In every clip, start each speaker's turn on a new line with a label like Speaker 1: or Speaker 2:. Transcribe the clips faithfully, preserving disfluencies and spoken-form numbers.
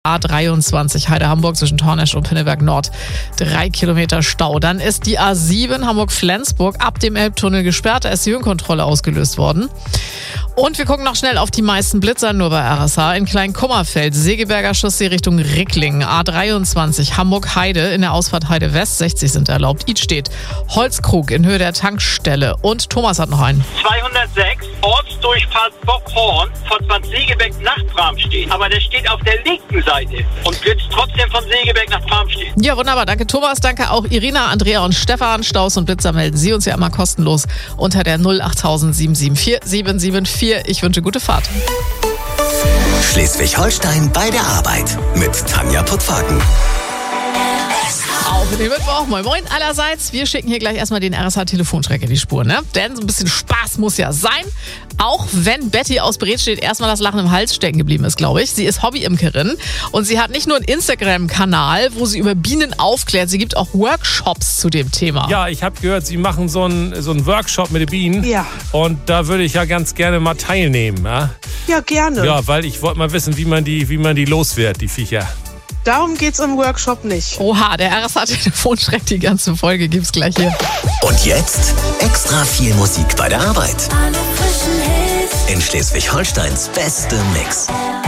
Speaker 1: A dreiundzwanzig Heide-Hamburg zwischen Tornesch und Pinneberg Nord. Drei Kilometer Stau. Dann ist die A sieben Hamburg-Flensburg ab dem Elbtunnel gesperrt. Da ist die Höhenkontrolle ausgelöst worden. Und wir gucken noch schnell auf die meisten Blitzer nur bei R S H. In Kleinkummerfeld, Segeberger Chaussee Richtung Ricklingen, A dreiundzwanzig, Hamburg-Heide in der Ausfahrt Heide West, sechzig sind erlaubt. Idstedt, Holzkrug in Höhe der Tankstelle. Und Thomas hat noch einen.
Speaker 2: zweihundertsechs, Ortsdurchfahrt Bockhorn von Bad Segeberg nach Bramstedt. Aber der steht auf der linken Seite und wird trotzdem von Segeberg nach Bramstedt.
Speaker 1: Ja, wunderbar. Danke Thomas, danke auch Irina, Andrea und Stefan. Staus und Blitzer melden Sie uns ja immer kostenlos unter der null acht sieben sieben vier sieben sieben vier. Ich wünsche gute Fahrt.
Speaker 3: Schleswig-Holstein bei der Arbeit mit Tanja Puttwagen.
Speaker 1: Auf den Mittwoch, moin moin allerseits. Wir schicken hier gleich erstmal den R S H-Telefonstreck in die Spur, ne? Denn so ein bisschen Spaß muss ja sein. Auch wenn Betty aus Bredstedt erstmal das Lachen im Hals stecken geblieben ist, glaube ich. Sie ist Hobbyimkerin und sie hat nicht nur einen Instagram-Kanal, wo sie über Bienen aufklärt, sie gibt auch Workshops zu dem Thema.
Speaker 4: Ja, ich habe gehört, Sie machen so einen, so einen Workshop mit den Bienen.
Speaker 5: Ja.
Speaker 4: Und da würde ich ja ganz gerne mal teilnehmen. Ja,
Speaker 5: Ja, gerne.
Speaker 4: ja weil ich wollte mal wissen, wie man die, wie man die los wird, die Viecher.
Speaker 5: Darum geht's im Workshop nicht.
Speaker 1: Oha, der R S H-Telefonstreck, die ganze Folge gibt's gleich hier.
Speaker 3: Und jetzt extra viel Musik bei der Arbeit.
Speaker 6: Alle frischen Hits.
Speaker 3: In Schleswig-Holsteins beste Mix.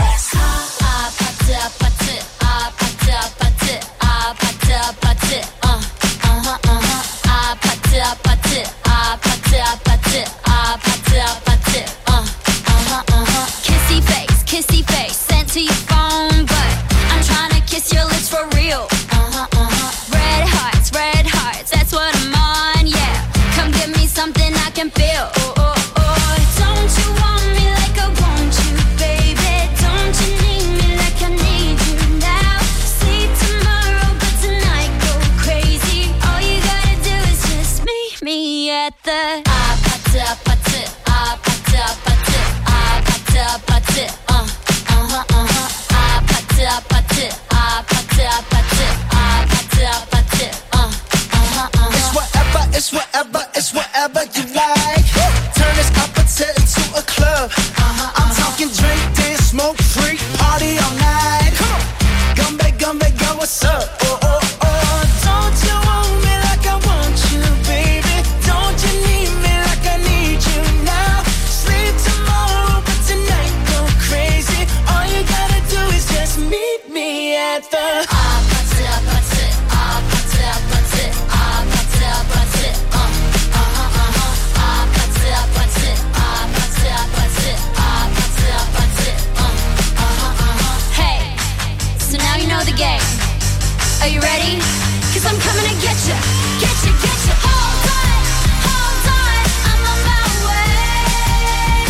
Speaker 6: Kissy face, kissy face, sent to your phone, but I'm trying to kiss your lips for real. Uh-huh, uh-huh. Red hearts, red hearts, that's what I'm on, yeah. Come give me something I can feel. Oh, oh, oh. Don't you want me like I want you, baby? Don't you need me like I need you now? See tomorrow, but tonight go crazy. All you gotta do is just meet me at the ah, pata, pata, ah, pata, pata, ah, pata, pata, uh, uh-huh, uh-huh. Ah, pata, pata, ah, pata, pata, ah, pata, pata, uh, uh-huh, uh-huh.
Speaker 7: It's whatever, it's whatever, it's whatever you like. Turn this appetite into a club. Uh-huh, I'm talking drink, dance, smoke, freak, party all night. Come on, gumbe, gumbe, go, what's up? Oh, oh, oh. Don't you want me like I want you, baby? Don't you need me like I need you now? Sleep tomorrow, but tonight go crazy. All you gotta do is just meet me at the
Speaker 6: Ah, pata, pata, ah, pata, pata, ah, pata, pata, uh, uh-huh, uh-huh. Ah, pata, pata, ah, pata, pata, ah, pata, pata, uh, uh-huh, uh-huh. Hey, so now you know the game. Are you ready? 'Cause I'm coming to get you, get you, get you. Hold on, hold on, I'm on my way.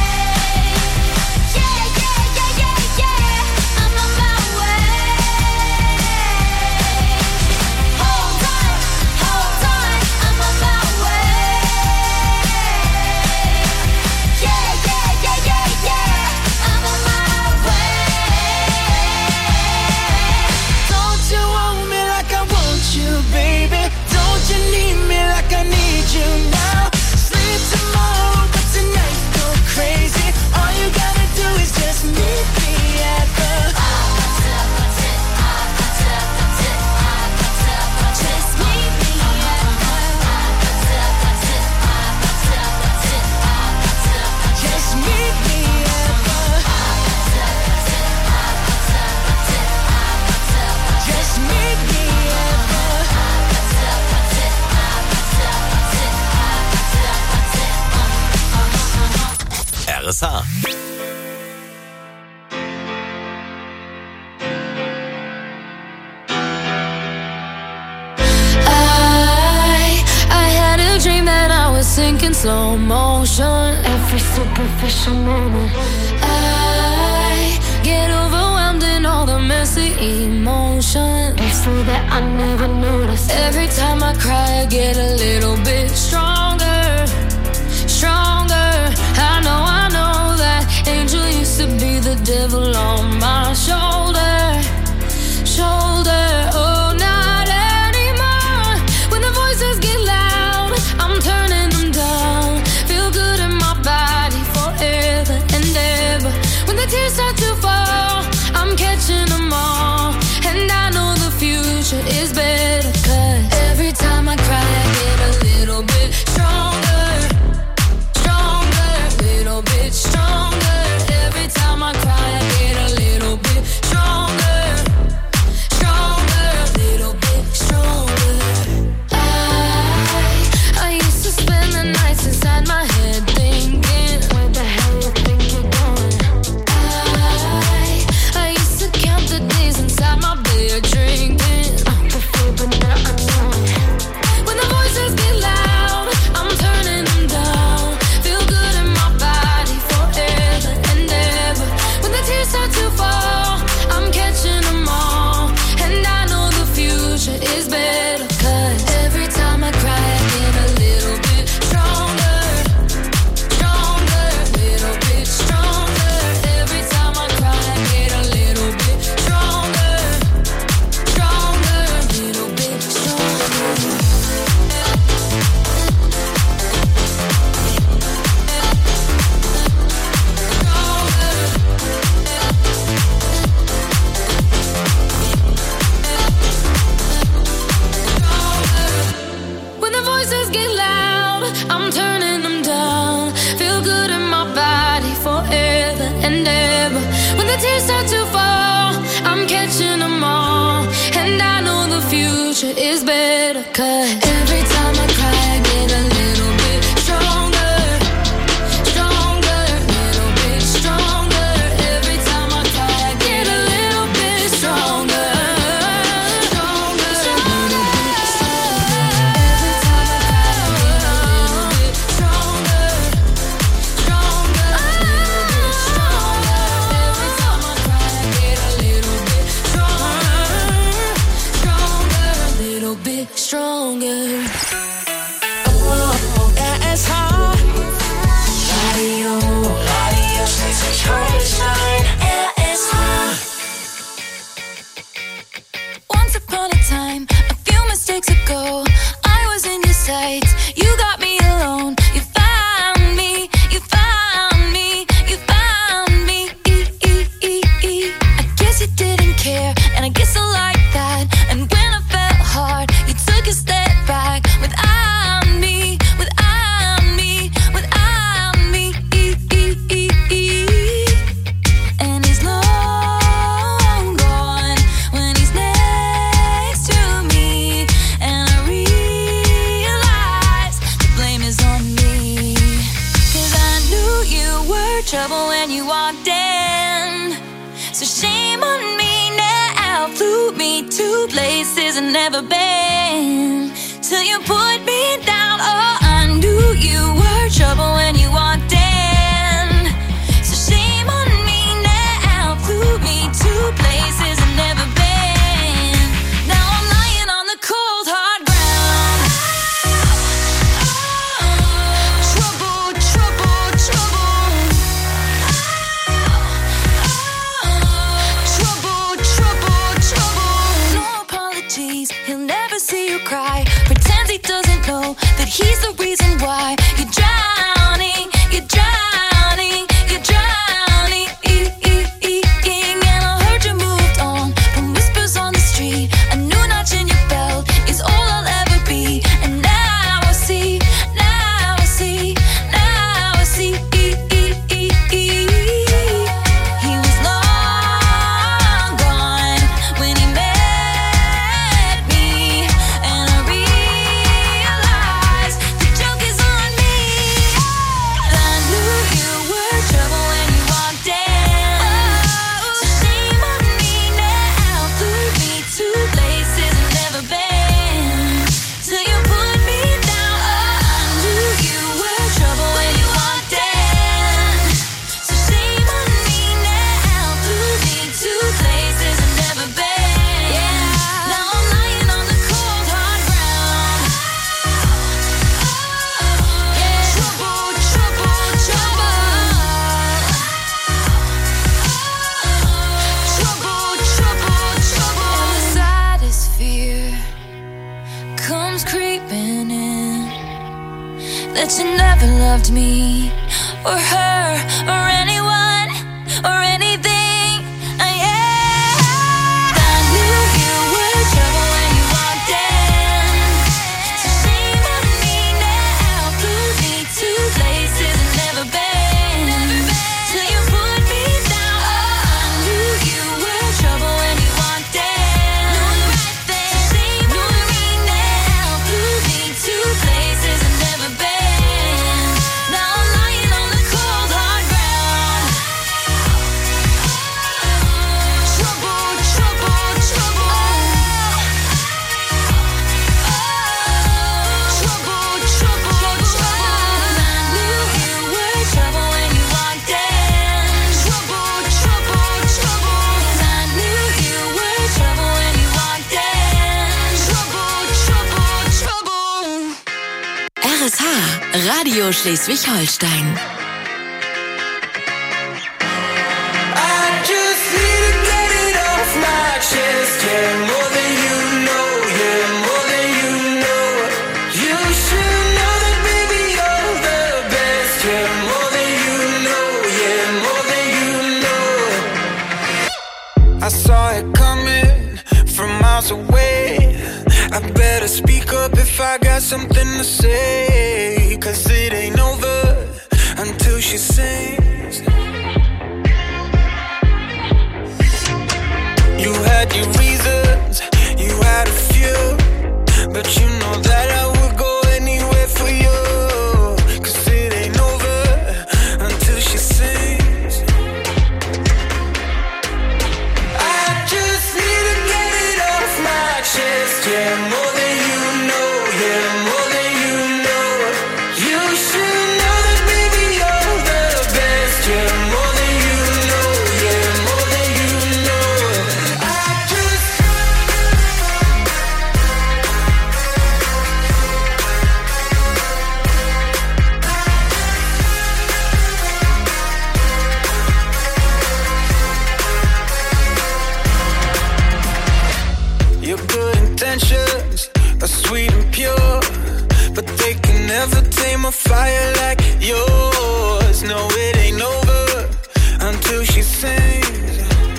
Speaker 6: Yeah, yeah, yeah, yeah, yeah, I'm on my way. Hold on, hold on, I'm on my way. Yeah, yeah, yeah, yeah, yeah, I'm on my way.
Speaker 7: Don't you want me like I want you, baby? Don't you need me like I need you now? Sleep tomorrow, but tonight go crazy. All you gotta do is just meet me at the
Speaker 6: Ah, pata, pata, ah, pata, pata, ah, pata, pata. Just meet me at the ah, pata, pata, ah, pata, pata, ah, pata, pata.
Speaker 7: just meet me at the just meet me at the
Speaker 3: R S H.
Speaker 6: I, I had a dream that I was sinking slow motion. Every superficial moment. I get overwhelmed in all the messy emotions. It's so that I never noticed. Every time I cry, I get a little bit stronger, stronger. I know, I know that angel used to be the devil on my shoulder, shoulder. Oh, not anymore. When the voices get loud, I'm turning them down. Feel good in my body forever and ever. When the tears start to fall, I'm catching them all. 'Cause every time I cry, I get a little bit stronger, stronger, little bit stronger. Every time I cry, I get a little bit stronger, stronger, little bit stronger. Every time I cry, I get a little bit stronger, stronger, little bit stronger. Every time I cry, I get a little bit stronger, stronger, little bit stronger. Oh, that is hard. Radio, radio Schleswig-Holstein. That is hard. Once upon a time, a few mistakes ago, I was in your sights. You got me alone. You found me. You found me. You found me. I guess you didn't care, and I guess I like that. And when I felt hard, you took a step back. Without me, without me, without me. And he's long gone when he's next to me. And I realize the blame is on me. 'Cause I knew you were trouble when you walked in. So shame on me now. Flew me to places I've never been. Till you put me down. Oh, I knew you were trouble when you walked in. So shame on me now. Flew me to places I've never been. Now I'm lying on the cold hard ground. Trouble, trouble, trouble. Trouble, trouble, trouble. No apologies, he'll never see you cry. Pretends he doesn't know that he's the reason why you're drowning, you're drowning, you're drowning. And I heard you moved on from whispers on the street. A new notch in your belt is all I'll ever be. And now I see, now I see, now I see. He was long gone when he met me. And I realized the joke is on me. I knew you were trouble when you walked in. So shame on me now. Flew me to places I've never been. Till you put me down. Oh, I knew you were trouble when you walked in. So shame on me now. Flew me to places I've never been. Now I'm lying on the cold hard ground. Trouble, trouble, trouble. Trouble, trouble, trouble. And the saddest fear comes creeping in, that you never loved me or her or anyone or anything. Uh, yeah. I knew you were trouble when you walked in. So shame on me now. Flew me to places I've never been. Till you put me down. Oh, I knew you were trouble when you walked in. So shame on me now. Flew me to places I've never been. Now I'm lying on the cold hard ground. Trouble, trouble, trouble. Trouble, trouble, trouble. I knew you were trouble when you walked in. Trouble, trouble, trouble. I knew you were trouble when you walked in. Trouble, trouble, trouble.
Speaker 8: R S H, Radio Schleswig-Holstein.
Speaker 7: I just need to get it off my chest. Yeah, more than you know. Yeah, more than you know. You should know that, baby, you're the best. Yeah, more than you know. Yeah, more than you know. I saw it coming from miles away. I better speak up if I got something to say. 'Cause it ain't over until she sings. You had your reasons, you had a few, but you know intentions are sweet and pure, but they can never tame a fire like yours. No, it ain't over until she sings.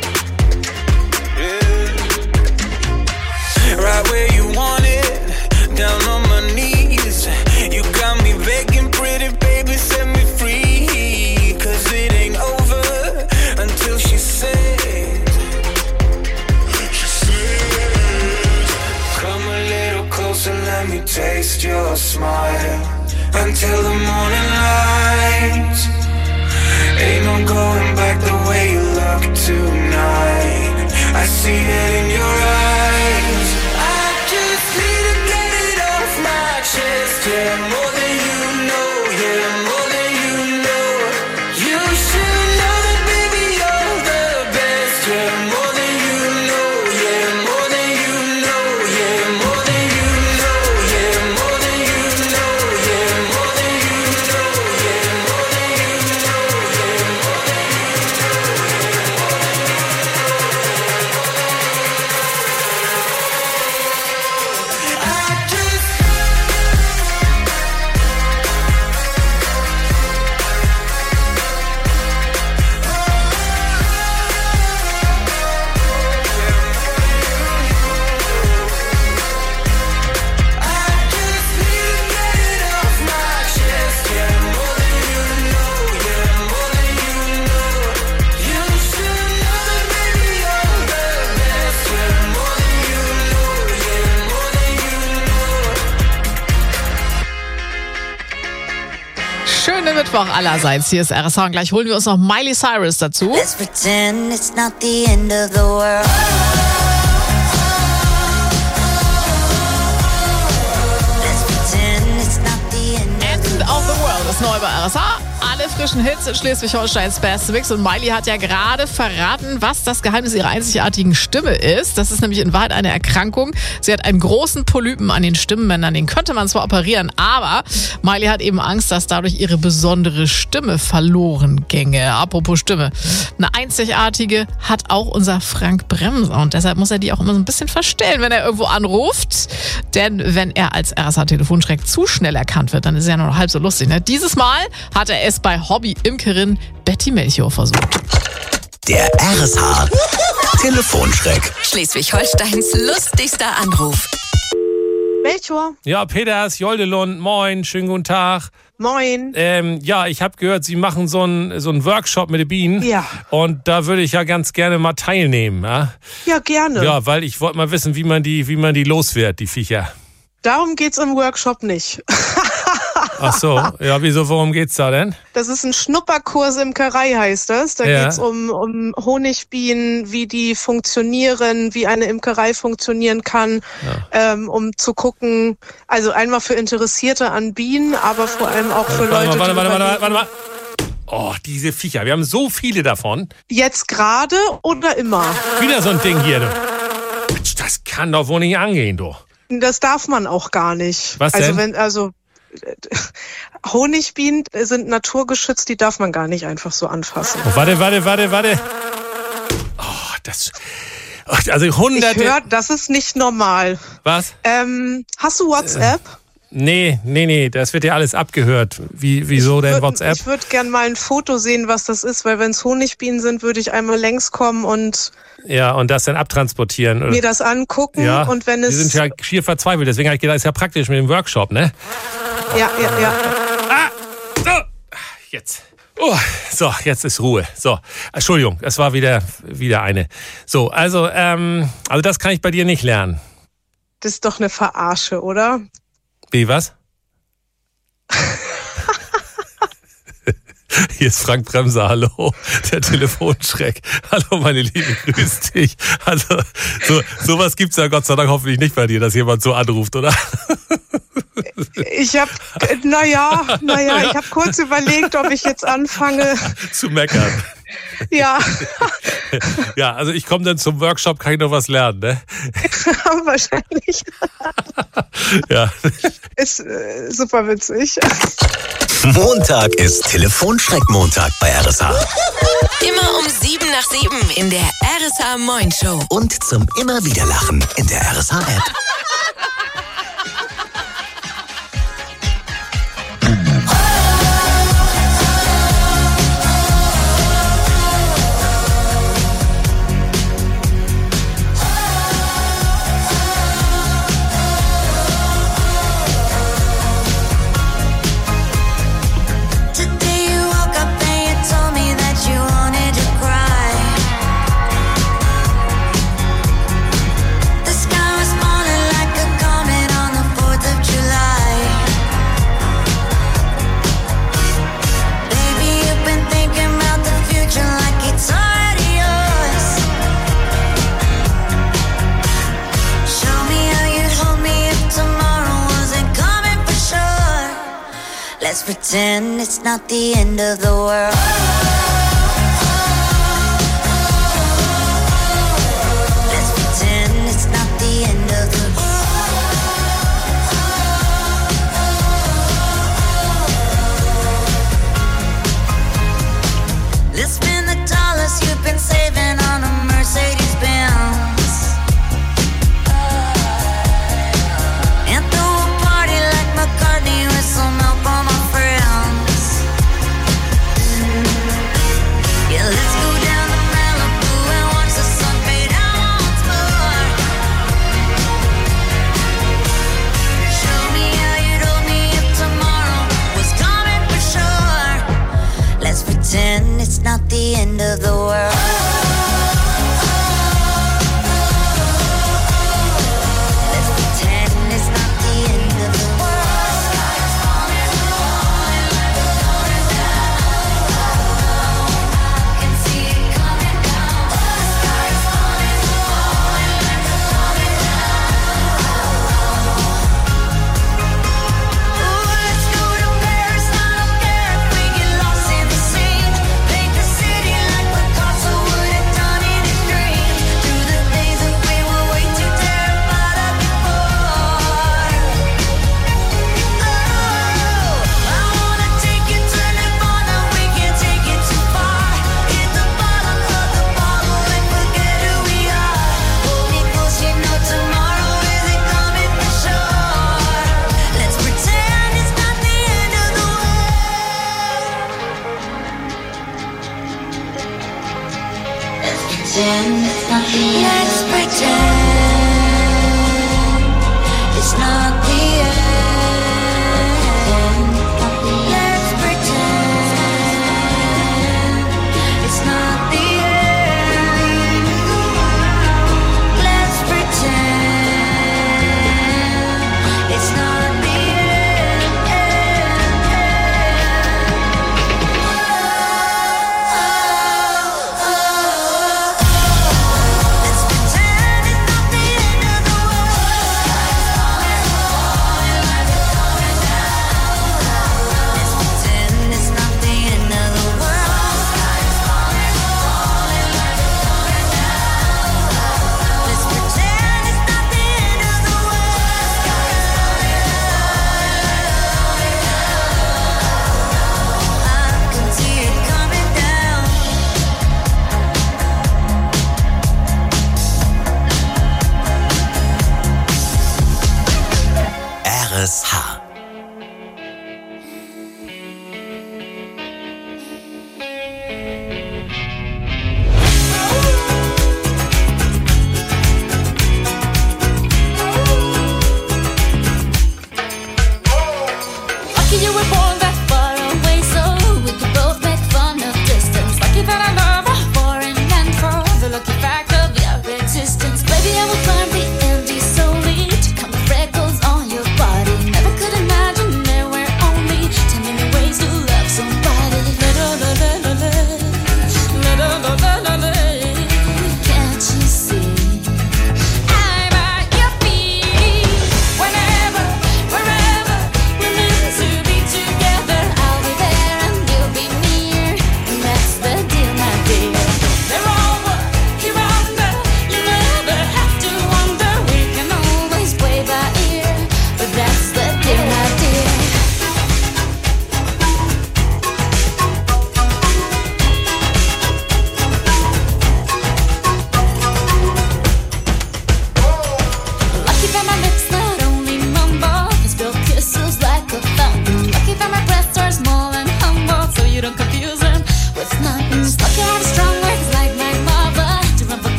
Speaker 7: Yeah. Right where you want it, down on my knees. You got me begging, pretty baby, set me free. Cause it ain't over until she sings. She sings. Come a little closer, let me taste your smile. Until the morning light. Ain't no going back the way you look tonight. I see it in your eyes. I just need to get it off my chest. Yeah, more than you know. Yeah, more than you know. You should know that, baby, you're the best. Yeah, more than you know. Yeah, more than you know. Yeah, more than you know. Yeah, more than you know. Yeah, more than you know. Yeah, more than you know. Yeah, more than you know. I just
Speaker 1: Schönen Mittwoch allerseits. Hier ist R S H und gleich holen wir uns noch Miley Cyrus dazu.
Speaker 6: Let's pretend it's not the end of the world. Let's pretend it's not the end of
Speaker 1: End of the World ist neu bei R S H. Alle frischen Hits in Schleswig-Holsteins Best Mix. Und Miley hat ja gerade verraten, was das Geheimnis ihrer einzigartigen Stimme ist. Das ist nämlich in Wahrheit eine Erkrankung. Sie hat einen großen Polypen an den Stimmbändern. Den könnte man zwar operieren, aber Miley hat eben Angst, dass dadurch ihre besondere Stimme verloren ginge. Apropos Stimme. Eine einzigartige hat auch unser Frank Bremser. Und deshalb muss er die auch immer so ein bisschen verstellen, wenn er irgendwo anruft. Denn wenn er als R S H-Telefonschreck zu schnell erkannt wird, dann ist er ja nur noch halb so lustig. Ne? Dieses Mal hat er es bei Hobby-Imkerin Betty Melchior versucht.
Speaker 3: Der R S H Telefonschreck.
Speaker 8: Schleswig-Holsteins lustigster Anruf.
Speaker 5: Melchior,
Speaker 4: Ja, Peters, Joldelund, moin, schönen guten Tag.
Speaker 5: moin.
Speaker 4: Ähm, ja, ich habe gehört, Sie machen so einen so einen Workshop mit den Bienen.
Speaker 5: Ja.
Speaker 4: Und da würde ich ja ganz gerne mal teilnehmen. Ja,
Speaker 5: Ja, gerne.
Speaker 4: ja weil ich wollte mal wissen, wie man die, wie man die los wird, die Viecher.
Speaker 5: Darum geht's im Workshop nicht.
Speaker 4: Ach so, ja, wieso, worum geht's da denn?
Speaker 5: Das ist ein Schnupperkurs Imkerei, heißt das. Da
Speaker 4: Ja.
Speaker 5: geht's um, um Honigbienen, wie die funktionieren, wie eine Imkerei funktionieren kann, ähm, um zu gucken, also einmal für Interessierte an Bienen, aber vor allem auch für
Speaker 4: Warte
Speaker 5: Leute,
Speaker 4: mal, warte,
Speaker 5: die
Speaker 4: warte, warte,
Speaker 5: überlegen,
Speaker 4: warte mal. Oh, diese Viecher, wir haben so viele davon.
Speaker 5: jetzt gerade oder immer.
Speaker 4: Wieder so ein Ding hier, du. Mensch, das kann doch wohl nicht angehen, du.
Speaker 5: Das darf man auch gar nicht.
Speaker 4: Was
Speaker 5: also
Speaker 4: denn?
Speaker 5: wenn, also äh, Honigbienen sind naturgeschützt, die darf man gar nicht einfach so anfassen.
Speaker 4: Oh, warte, warte, warte, warte. Oh, das. Also
Speaker 5: Ich
Speaker 4: hunderte.
Speaker 5: höre, das ist nicht normal.
Speaker 4: Was?
Speaker 5: Ähm, hast du WhatsApp?
Speaker 4: Nee, nee, nee, das wird ja alles abgehört. Wie, wieso denn
Speaker 5: Würd-
Speaker 4: WhatsApp?
Speaker 5: Ich würde gern mal ein Foto sehen, was das ist, weil wenn es Honigbienen sind, würde ich einmal längs kommen und
Speaker 4: Ja, und das dann abtransportieren. oder?
Speaker 5: mir das angucken.
Speaker 4: Ja,
Speaker 5: Und wenn
Speaker 4: die
Speaker 5: es
Speaker 4: sind ja schier verzweifelt. Deswegen habe ich gedacht, ist ja praktisch mit dem Workshop, ne?
Speaker 5: ja, ja, ja.
Speaker 4: Ah, so, jetzt. Oh, so, jetzt ist Ruhe. So, Entschuldigung, es war wieder, wieder eine. So, also, ähm, also das kann ich bei dir nicht lernen.
Speaker 5: Das ist doch eine Verarsche, oder?
Speaker 4: Wie, was? Hier ist Frank Bremser, hallo, der Telefonschreck. Hallo, meine Liebe, grüß dich. Also, so, sowas gibt's ja Gott sei Dank hoffentlich nicht bei dir, dass jemand so anruft, oder?
Speaker 5: Ich habe, naja, naja, ich habe kurz überlegt, ob ich jetzt anfange.
Speaker 4: Zu meckern.
Speaker 5: Ja,
Speaker 4: Ja, also ich komme dann zum Workshop, kann ich noch was lernen, ne?
Speaker 5: wahrscheinlich.
Speaker 4: Ja.
Speaker 5: Ist äh, super witzig.
Speaker 3: Montag ist Telefonschreck-Montag bei R S H.
Speaker 8: Immer um sieben nach sieben in der R S H Moin Show.
Speaker 3: Und zum immer wieder Lachen in der R S H-App.
Speaker 9: Let's pretend it's not the end of the world. Let's pretend it's not the end of the world. Let's spend the dollars you've been saving on a Mercedes Benz and throw a party like McCartney with some help on my friends.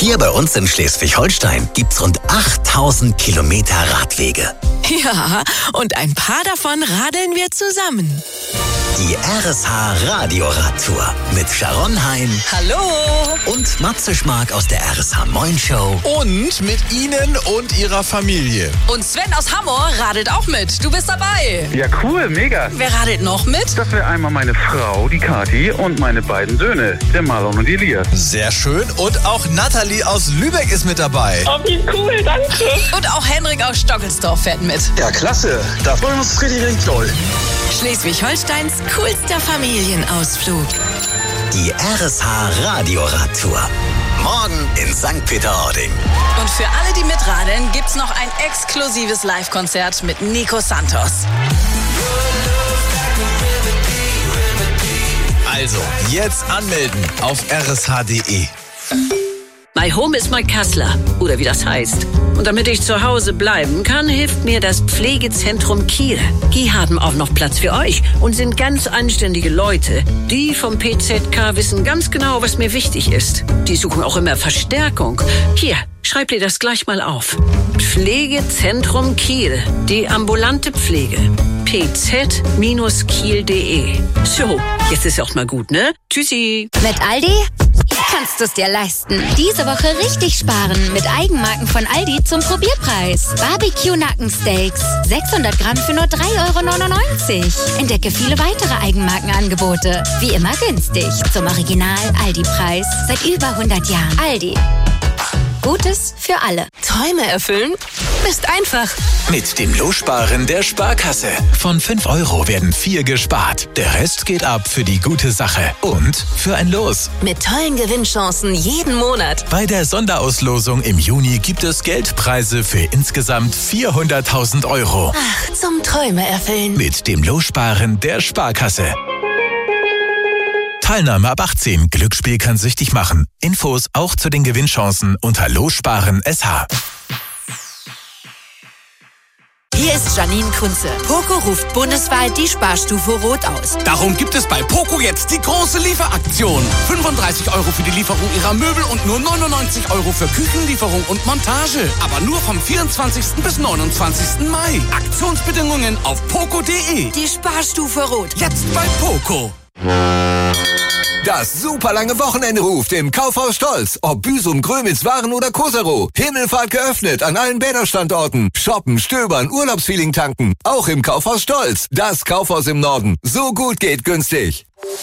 Speaker 3: Hier bei uns in Schleswig-Holstein gibt's rund achttausend Kilometer Radwege.
Speaker 8: Ja, und ein paar davon radeln wir zusammen.
Speaker 3: Die R S H Radioradtour mit Sharon Hein.
Speaker 8: Hallo.
Speaker 3: Und Matze Schmark aus der R S H Moin Show.
Speaker 10: Und mit Ihnen und Ihrer Familie.
Speaker 8: Und Sven aus Hammer radelt auch mit. Du bist dabei.
Speaker 11: Ja, cool, mega.
Speaker 8: Wer radelt noch mit?
Speaker 11: Das wäre einmal meine Frau, die Kathi, und meine beiden Söhne, der Marlon und die Elias.
Speaker 10: Sehr schön. Und auch Nathalie aus Lübeck ist mit dabei.
Speaker 12: Oh, wie cool, danke.
Speaker 8: Und auch Henrik aus Stockelsdorf fährt mit.
Speaker 11: Ja, klasse. Da freuen wir uns richtig, richtig toll.
Speaker 8: Schleswig-Holsteins coolster Familienausflug.
Speaker 3: Die R S H Radioradtour. Morgen in Sankt Peter-Ording.
Speaker 8: Und für alle, die mitradeln, gibt's noch ein exklusives Live-Konzert mit Nico Santos.
Speaker 10: Also, jetzt anmelden auf r s h punkt d e.
Speaker 13: My Home is my Kassler, oder wie das heißt. Und damit ich zu Hause bleiben kann, hilft mir das Pflegezentrum Kiel. Die haben auch noch Platz für euch und sind ganz anständige Leute. Die vom P Z K wissen ganz genau, was mir wichtig ist. Die suchen auch immer Verstärkung. Hier, schreib dir das gleich mal auf. Pflegezentrum Kiel, die ambulante Pflege. p z kiel punkt d e. So, jetzt ist auch mal gut, ne? Tschüssi.
Speaker 14: Mit Aldi kannst du es dir leisten. Diese Woche richtig sparen mit Eigenmarken von Aldi zum Probierpreis. Barbecue-Nackensteaks, sechshundert Gramm für nur drei Euro neunundneunzig. Entdecke viele weitere Eigenmarkenangebote. Wie immer günstig. Zum Original Aldi-Preis. Seit über hundert Jahren. Aldi. Gutes für alle.
Speaker 8: Träume erfüllen ist einfach.
Speaker 10: Mit dem Lossparen der Sparkasse. Von fünf Euro werden vier gespart. Der Rest geht ab für die gute Sache und für ein Los.
Speaker 8: Mit tollen Gewinnchancen jeden Monat.
Speaker 10: Bei der Sonderauslosung im Juni gibt es Geldpreise für insgesamt vierhunderttausend Euro.
Speaker 8: Ach, zum Träume erfüllen.
Speaker 10: Mit dem Lossparen der Sparkasse. Teilnahme ab achtzehn. Glücksspiel kann süchtig machen. Infos auch zu den Gewinnchancen unter Lossparen S H.
Speaker 8: Hier ist Janine Kunze. Poco ruft bundesweit die Sparstufe Rot aus.
Speaker 15: Darum gibt es bei Poco jetzt die große Lieferaktion. fünfunddreißig Euro für die Lieferung ihrer Möbel und nur neunundneunzig Euro für Küchenlieferung und Montage. Aber nur vom vierundzwanzigsten bis neunundzwanzigsten Mai. Aktionsbedingungen auf poco punkt d e.
Speaker 8: Die Sparstufe Rot.
Speaker 15: Jetzt bei Poco.
Speaker 16: Das super lange Wochenende ruft im Kaufhaus Stolz. Ob Büsum, Grömitz, Waren oder Koserow. Himmelfahrt geöffnet an allen Bäderstandorten. Shoppen, stöbern, Urlaubsfeeling tanken. Auch im Kaufhaus Stolz. Das Kaufhaus im Norden. So gut geht günstig.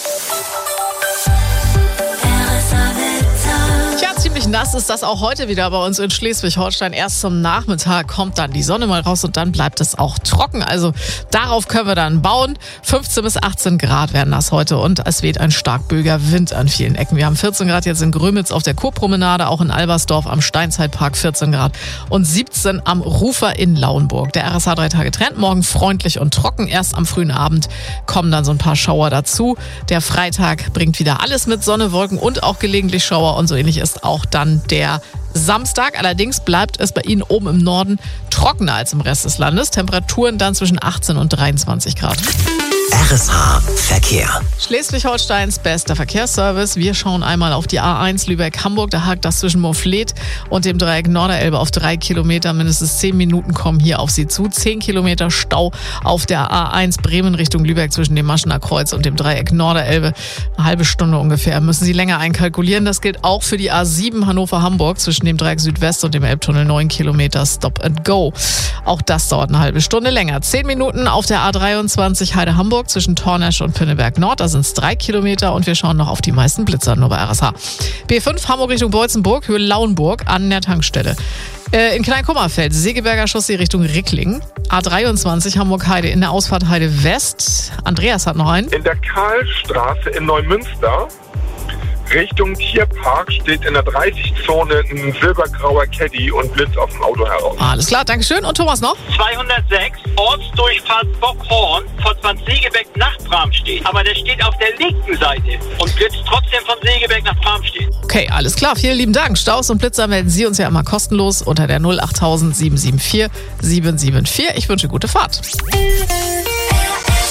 Speaker 1: Ziemlich nass ist das auch heute wieder bei uns in Schleswig-Holstein. Erst zum Nachmittag kommt dann die Sonne mal raus und dann bleibt es auch trocken. Also darauf können wir dann bauen. fünfzehn bis achtzehn Grad werden das heute und es weht ein stark böiger Wind an vielen Ecken. Wir haben vierzehn Grad jetzt in Grömitz auf der Kurpromenade, auch in Albersdorf am Steinzeitpark vierzehn Grad und siebzehn am Rufer in Lauenburg. Der R S H drei Tage Trend, morgen freundlich und trocken. Erst am frühen Abend kommen dann so ein paar Schauer dazu. Der Freitag bringt wieder alles mit Sonne, Wolken und auch gelegentlich Schauer und so ähnlich ist auch dann der Samstag. Allerdings bleibt es bei Ihnen oben im Norden trockener als im Rest des Landes. Temperaturen dann zwischen achtzehn und dreiundzwanzig Grad.
Speaker 3: R S H Verkehr.
Speaker 1: Schleswig-Holsteins bester Verkehrsservice. Wir schauen einmal auf die A eins Lübeck-Hamburg. Da hakt das zwischen Moorfleet und dem Dreieck Norderelbe auf drei Kilometer. Mindestens zehn Minuten kommen hier auf Sie zu. Zehn Kilometer Stau auf der A eins Bremen Richtung Lübeck zwischen dem Maschener Kreuz und dem Dreieck Norderelbe. Eine halbe Stunde ungefähr müssen Sie länger einkalkulieren. Das gilt auch für die A sieben Hannover-Hamburg zwischen dem Dreieck Südwest und dem Elbtunnel. Neun Kilometer Stop and Go. Auch das dauert eine halbe Stunde länger. Zehn Minuten auf der A dreiundzwanzig Heide-Hamburg zwischen Tornesch und Pinneberg Nord. Da sind es drei Kilometer und wir schauen noch auf die meisten Blitzer nur bei R S H. B fünf Hamburg Richtung Beutzenburg, Höhe Lauenburg an der Tankstelle. Äh, in Kleinkummerfeld, Segeberger Chaussee Richtung Rickling. A dreiundzwanzig Hamburg Heide in der Ausfahrt Heide West. Andreas hat noch einen.
Speaker 17: In der Karlstraße in Neumünster Richtung Tierpark steht in der dreißig-Zone ein silbergrauer Caddy und blitzt auf dem Auto heraus.
Speaker 1: Alles klar, Dankeschön. Und Thomas noch?
Speaker 2: zweihundertsechs, Ortsdurchfahrt Bockhorn von Bad Segeberg nach Bramstedt. Aber der steht auf der linken Seite und blitzt trotzdem von Segeberg nach Bramstedt.
Speaker 1: Okay, alles klar. Vielen lieben Dank. Staus und Blitzer melden Sie uns ja immer kostenlos unter der null achttausend sieben sieben vier sieben sieben vier. Ich wünsche gute Fahrt.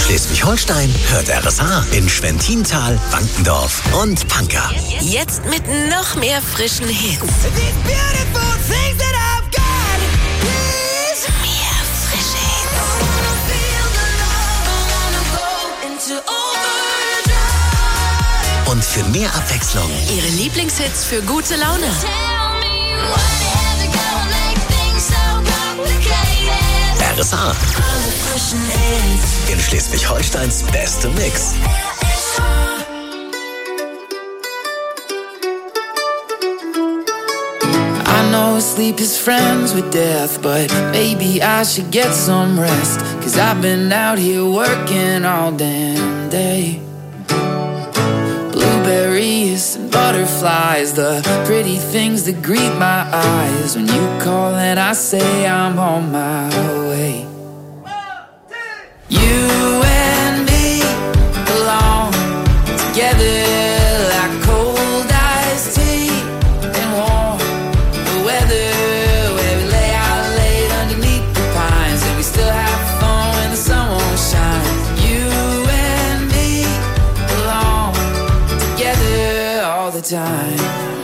Speaker 3: Schleswig-Holstein hört R S H in Schwentintal, Wankendorf und Pankow.
Speaker 8: Jetzt mit noch mehr frischen Hits. Mehr frische Hits.
Speaker 3: Und für mehr Abwechslung
Speaker 8: Ihre Lieblingshits für gute Laune.
Speaker 3: R S H. In Schleswig-Holsteins beste Mix.
Speaker 12: I know sleep is friends with death, but maybe I should get some rest. Cause I've been out here working all damn day. Blueberries and butterflies, the pretty things that greet my eyes. When you call and I say I'm on my way. You and me belong together like cold iced tea and warm weather, where we lay out late underneath the pines and we still have fun when the sun won't shine. You and me belong together all the time.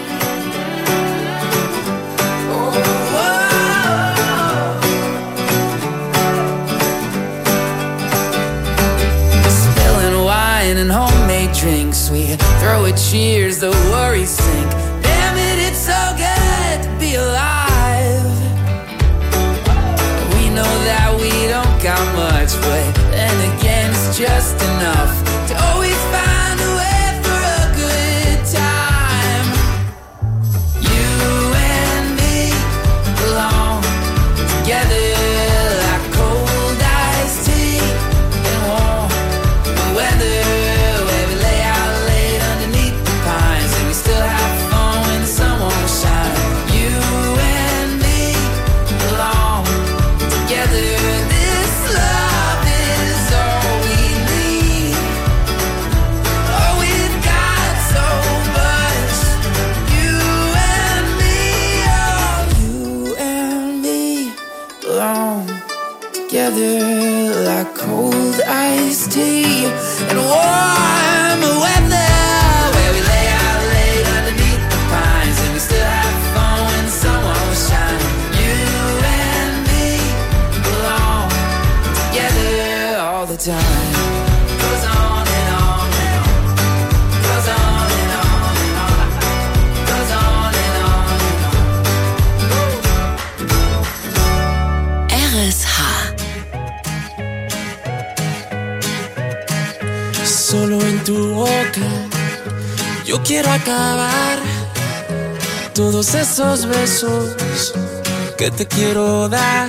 Speaker 12: And homemade drinks, we throw a cheers, the worries sink. Damn it, it's so good to be alive. We know that we don't got much, but then again it's just enough to always find a way for a good time. You and me belong together like cold iced tea and warm weather. Together like cold iced tea and warm weather, where we lay out late underneath the pines and we still have fun when the sun won't shine. You and me belong together all the time. Goes on and on and on. Goes on and on and on. Goes on and on and on.
Speaker 8: R S H.
Speaker 18: Solo en tu boca yo quiero acabar todos esos besos que te quiero dar.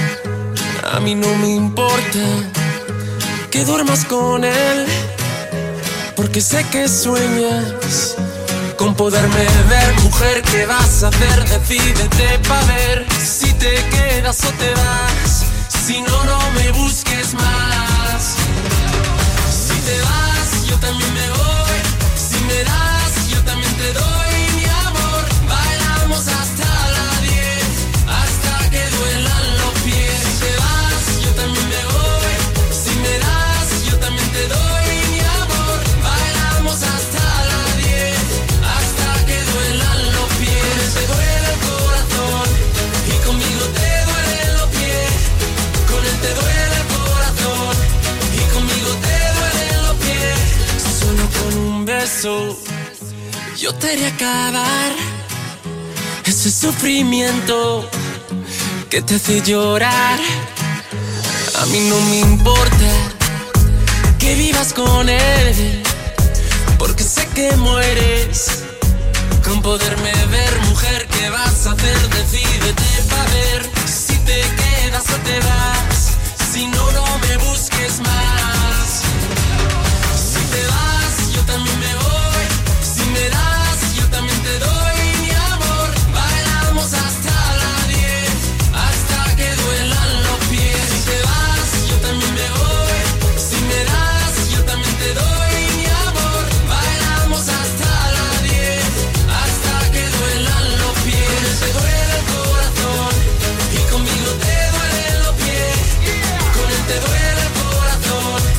Speaker 18: A mí no me importa que duermas con él, porque sé que sueñas con poderme ver. Mujer, ¿qué vas a hacer? Decídete pa' ver si te quedas o te vas. Si no, no me busques más. Si te vas, yo también me voy. Si me das, yo también te doy. Mi amor, bailamos hasta las diez, hasta que duelan los pies. Si te vas, yo también me voy. Si me das, yo también te doy. Mi amor, bailamos hasta las diez, hasta que duelan los pies. Te duele el corazón y conmigo te duelen los pies. Con él te duele el corazón y conmigo te duelen los pies. Solo con un beso yo te haré acabar ese sufrimiento que te hace llorar. A mí no me importa que vivas con él, porque sé que mueres con poderme ver. Mujer, ¿qué vas a hacer? Decídete pa' ver si te quedas o te vas. Si no, no me busques más. Si te vas, yo también me voy. Si me das, yo también te doy. Mi amor, bailamos hasta las diez, hasta que duelan los pies. Si te vas, yo también me voy. Si me das, yo también te doy. Mi amor, bailamos hasta las diez, hasta que duelan los pies. Te duele el corazón y conmigo te duelen los pies. Con él te duele el corazón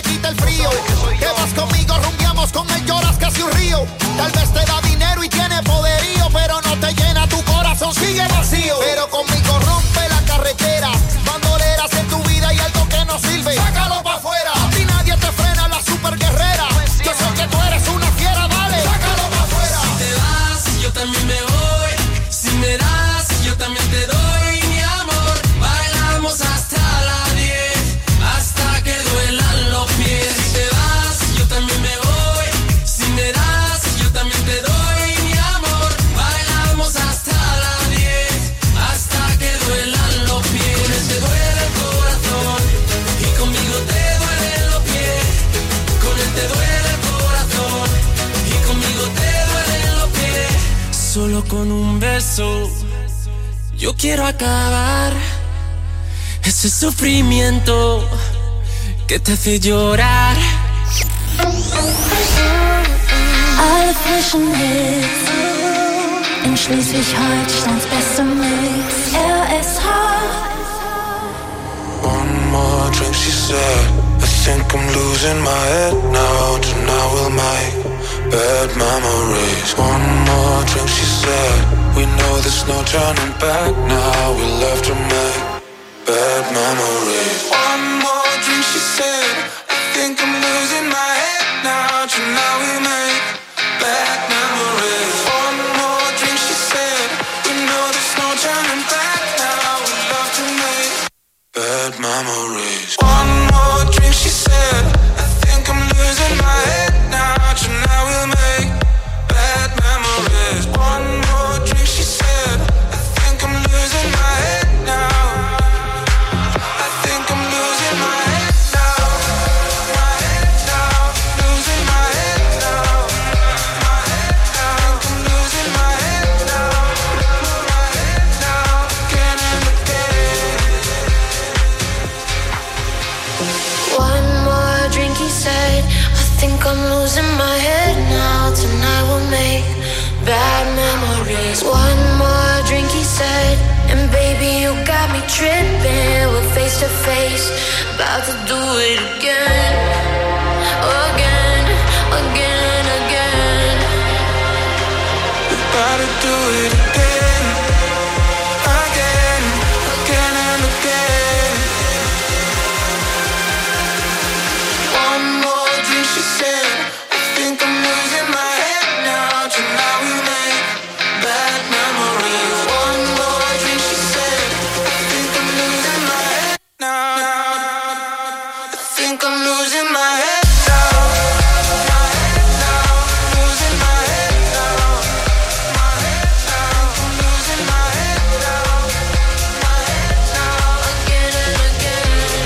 Speaker 7: te quita el frío. Te vas conmigo, rumbiamos con él, lloras casi un río. Tal vez te da dinero y tiene poderío, pero no te llena, tu corazón sigue vacío. Pero conmigo rompe la carretera, bandoleras en tu vida y algo que no sirve, sácalo pa' afuera. A ti nadie te frena, la super guerrera. Yo sé que tú eres una fiera, dale, sácalo pa' afuera.
Speaker 18: Si te vas, yo también me voy. Si me das, yo también te doy, mi amor. Bailamos hasta las diez, hasta que duelan los pies. Si te vas, yo también me voy. Si me das, yo también te doy, mi amor. Bailamos hasta las diez, hasta que duelan los pies. Con él te duele el corazón y conmigo te duelen los pies. Con él te duele el corazón y conmigo te duelen los pies. Solo con un beso yo quiero acabar ese sufrimiento que te hace llorar.
Speaker 6: Alle frischen Hits in Schleswig-Holsteins beste Mix. R S H.
Speaker 19: One more drink, she said. I think I'm losing my head now. Tonight we'll make bad memories. One more drink, she said. We know there's no turning back now. We love to make bad memories. One more drink, she said. I think I'm losing my head now. Tonight we make bad memories. One more drink, she said. We know there's no turning back now. We love to make bad memories. One more drink, she said. I think I'm losing my head now. Tonight we'll make bad memories. One more drink, she said. I think I'm losing my head now. I think I'm losing my head now. My head now. Losing my head now. My head now. I think I'm losing my head now. My head now. Again and again.
Speaker 6: One more drink, he said. I think I'm losing my head now. Tonight we'll make bad memories. One more drink, he said. And baby, you got me tripping. We're face to face, about to do it again. Again, again, again.
Speaker 19: About to do it again. Again, again and again. One more drink, she said. I think I'm losing my head now. Tonight we make bad memories. One more drink, she said. I think I'm losing my head now. I think I'm losing my head now. My head now. Losing my head now. My head now. I'm losing my head now. My head now. Again and again.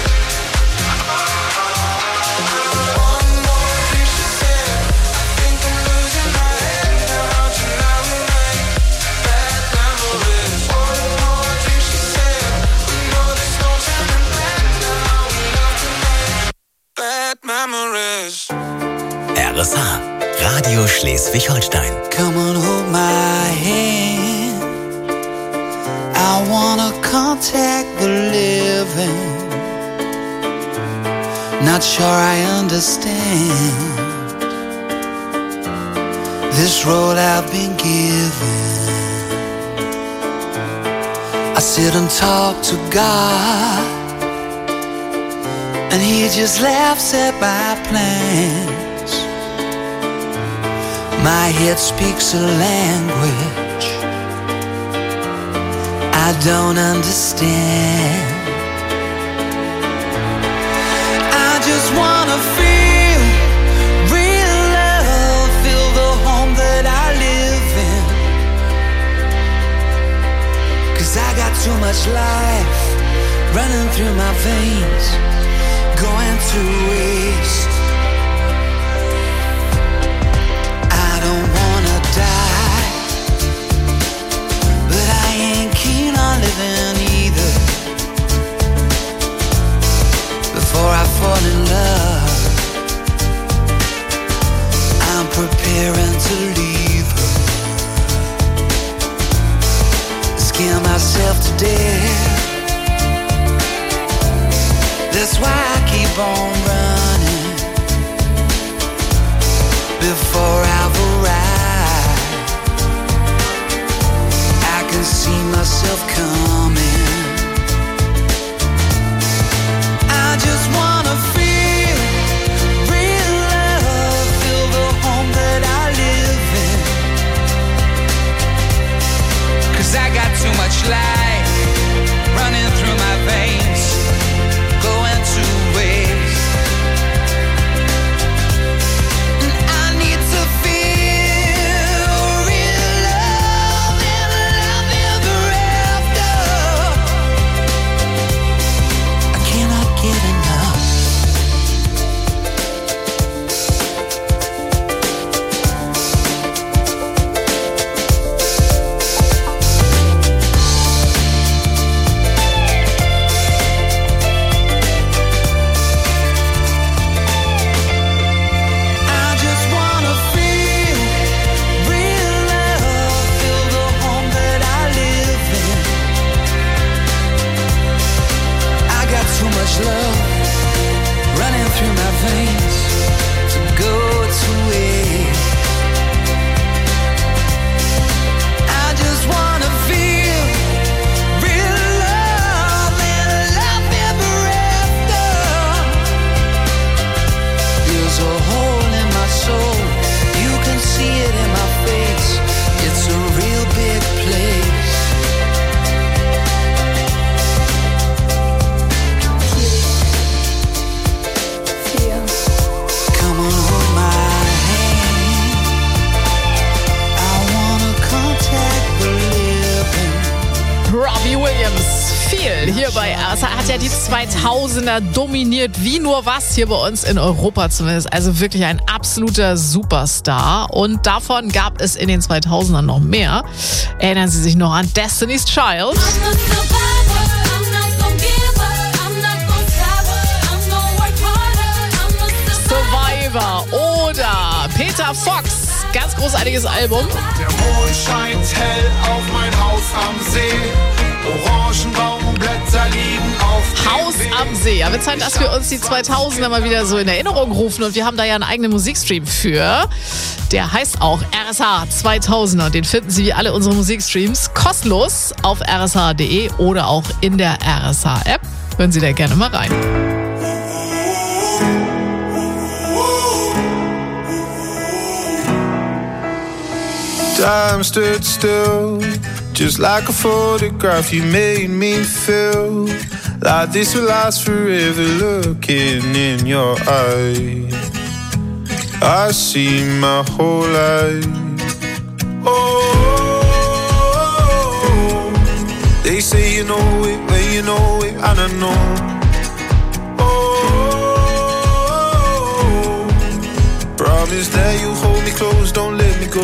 Speaker 19: One more drink, she said. I think I'm losing my head now. Tonight we make bad memories. One more drink, she said. We know there's no turning back now. We love to make bad memories.
Speaker 3: R S H, Radio Schleswig-Holstein.
Speaker 7: Come on, hold my hand. I wanna contact the living. Not sure I understand this road I've been given. I sit and talk to God, and He just laughs at my plans. My head speaks a language I don't understand. I just wanna feel real love, feel the home that I live in. 'Cause I got too much life running through my veins, going to waste. I don't wanna die, but I ain't keen on living either. Before I fall in love, I'm preparing to leave her. Scare myself to death. That's why I keep on running.
Speaker 12: see myself coming. I just wanna feel real love, feel the home that I live in. 'Cause I got too much life running through my veins, going to waste. And I need to feel real love and love ever after. I cannot get enough. I just wanna feel real love, feel the home that I live in. I got too much love running through my veins to go to waste. I just wanna feel real love and love ever after. There's a hole in my soul, you can see it in my face. It's a real big place. Come on, hold my hand. I wanna contact the living.
Speaker 1: Robbie Williams, viel hier bei R S H. Hat ja die zweitausender dominiert, wie nur was hier bei uns in Europa zumindest. Also wirklich ein absoluter Superstar. Und davon gab es in den zweitausendern noch mehr. Erinnern Sie sich noch an Destiny's Child? Survivor oder Peter Fox. Ganz großartiges Album.
Speaker 7: Der Mond scheint hell auf mein Haus am See. Orangenbaumblätter liegen auf dem
Speaker 1: Haus
Speaker 7: Weg.
Speaker 1: am See. Ja, wird Zeit, dass wir uns die zweitausender mal wieder so in Erinnerung rufen. Und wir haben da ja einen eigenen Musikstream für. Der heißt auch R S H zweitausender. Den finden Sie wie alle unsere Musikstreams kostenlos auf r s h punkt d e oder auch in der R S H-App. Hören Sie da gerne mal rein.
Speaker 19: Time stood still, just like a photograph. You made me feel like this will last forever. Looking in your eyes, I see my whole life. Oh, they say you know it when you know it, and I know. Oh, promise that you hold me close, don't let me go.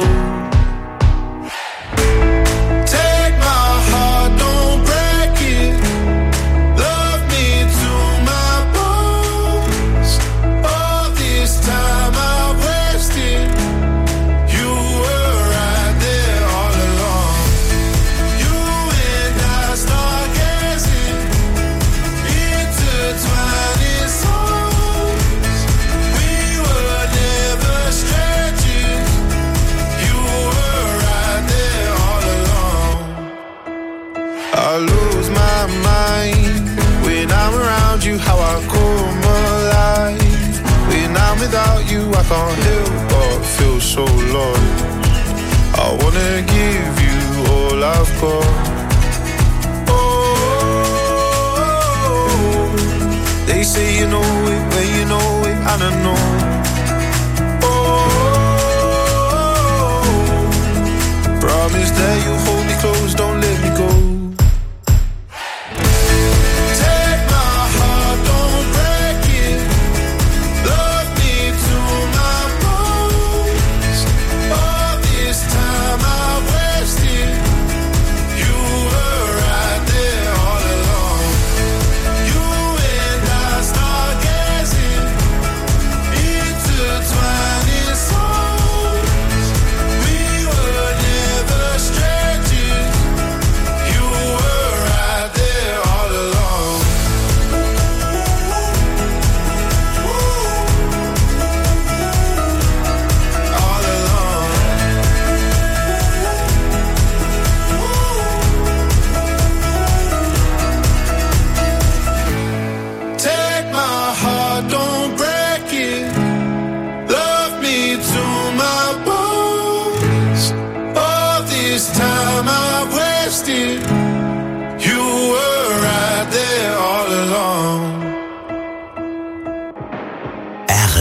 Speaker 19: I lose my mind when I'm around you, how I come alive. When I'm without you, I can't help but feel so lost. I wanna give you all I've got. Oh, they say you know it when you know it, and I know. Oh, promise that you hold me close, don't let me go. Yeah.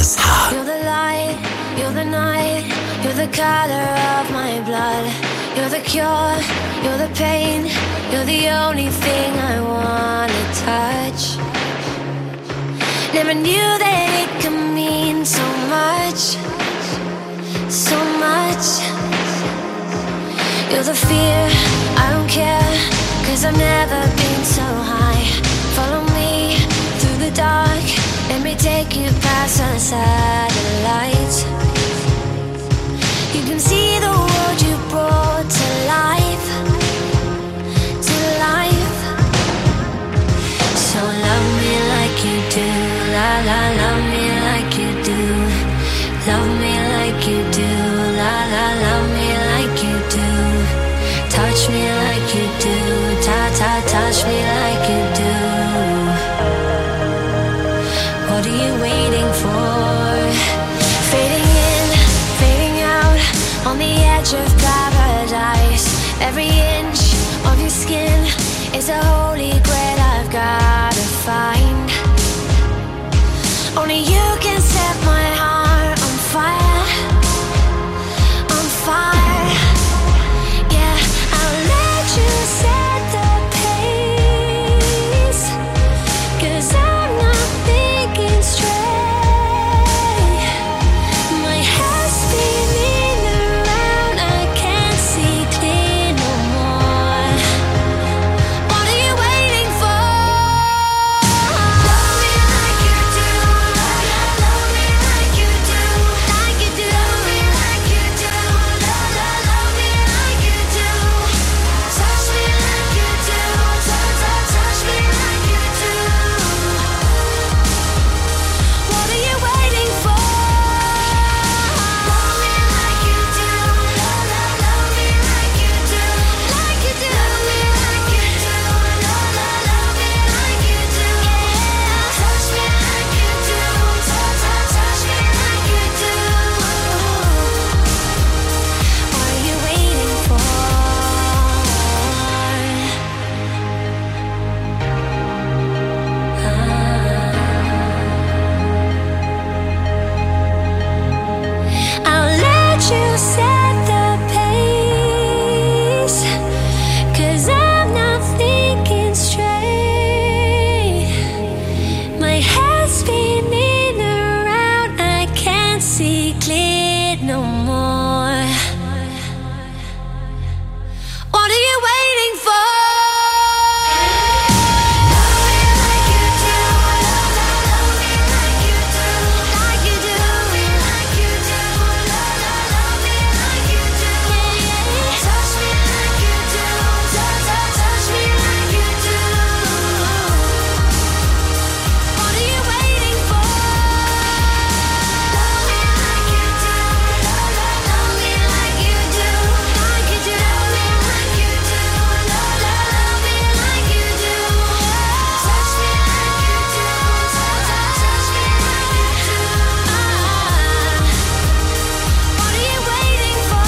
Speaker 3: S H.
Speaker 20: You're the light, you're the night, you're the color of my blood. You're the cure, you're the pain, you're the only thing I wanna touch. Never knew that it could mean so much, so much. You're the fear, I don't care, cause I've never been so high. Follow me through the dark, let me take you past the satellites. You can see the world you brought to life, to life. So love me like you do, la la, love me like you do. Love me like you do, la la, love me like you do. Touch me like you do, ta ta, touch me like you do. What are you waiting for? Fading in, fading out, on the edge of paradise. Every inch of your skin is a holy grail I've gotta find. Only you can set my heart on fire, on fire. Yeah, I'll let you set the pace, cause I'm not thinking straight. My head's spinning around, I can't see clear no more. What are you waiting for? Love me like you do, love me like you do, like you do. Love me like you do, love, love, love me like you do. Touch me like you do, touch, touch, touch me like you do. What are you waiting for? Love me like you do, love, love, love me like you do, like you do. Love me like you do, love, love, love me like you do. Touch me like you do, touch, touch, touch me like you do. What are you waiting for? I'll let you set the pace, cause I'm not thinking straight. My head's spinning around, I can't see clear no more. What are you waiting for? Love me like you do, love, love, love me like you do, like you do. Love me like you do, love, love, love me like you do. Touch me like you do, touch, touch, touch me like you do. What are you waiting for? Love me like you do, love, love, love me like you do, like you do. Love me like you do, love, love, love me like you do. Touch me like you do, touch, touch, touch me like you do. What are you waiting for?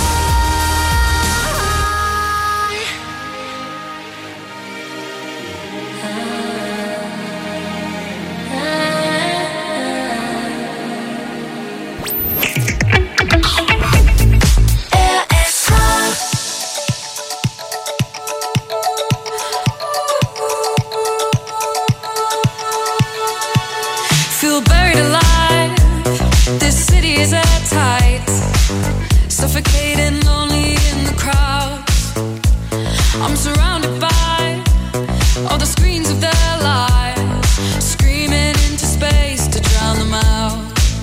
Speaker 12: Feel buried alive. This city is airtight, suffocating, lonely in the crowds. I'm surrounded by all the screens of their lives, screaming into space to drown them out.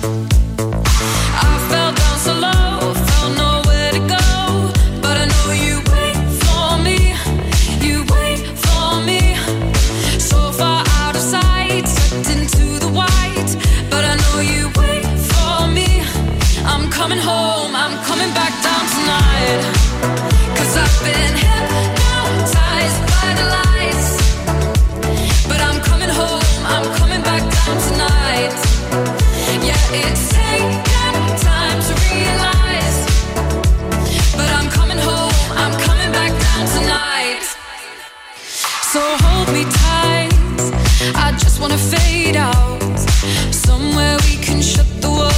Speaker 12: I fell down so low, felt nowhere to go, but I know you wait for me, you wait for me. So far out of sight, sucked into the white, but I know you wait for me. I'm coming home, I'm coming back down tonight, cause I've been hypnotized by the lights. But I'm coming home, I'm coming back down tonight. Yeah, it's taken time to realize, but I'm coming home, I'm coming back down tonight. So hold me tight, I just wanna fade out, somewhere we can shut the world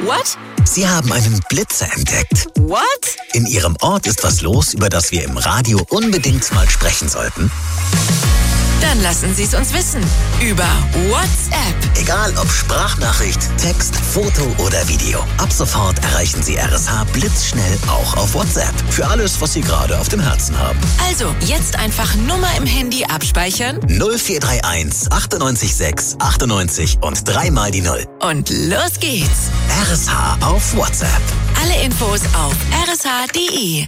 Speaker 8: What?
Speaker 3: Sie haben einen Blitzer entdeckt.
Speaker 8: What?
Speaker 3: In Ihrem Ort ist was los, über das wir im Radio unbedingt mal sprechen sollten.
Speaker 8: Dann lassen Sie es uns wissen. Über WhatsApp.
Speaker 3: Egal ob Sprachnachricht, Text, Foto oder Video. Ab sofort erreichen Sie R S H blitzschnell auch auf WhatsApp. Für alles, was Sie gerade auf dem Herzen haben.
Speaker 8: Also, jetzt einfach Nummer im Handy abspeichern.
Speaker 3: null vier drei eins achtundneunzig sechs achtundneunzig und dreimal die Null.
Speaker 8: Und los geht's.
Speaker 3: R S H auf WhatsApp.
Speaker 8: Alle Infos auf r s h punkt d e.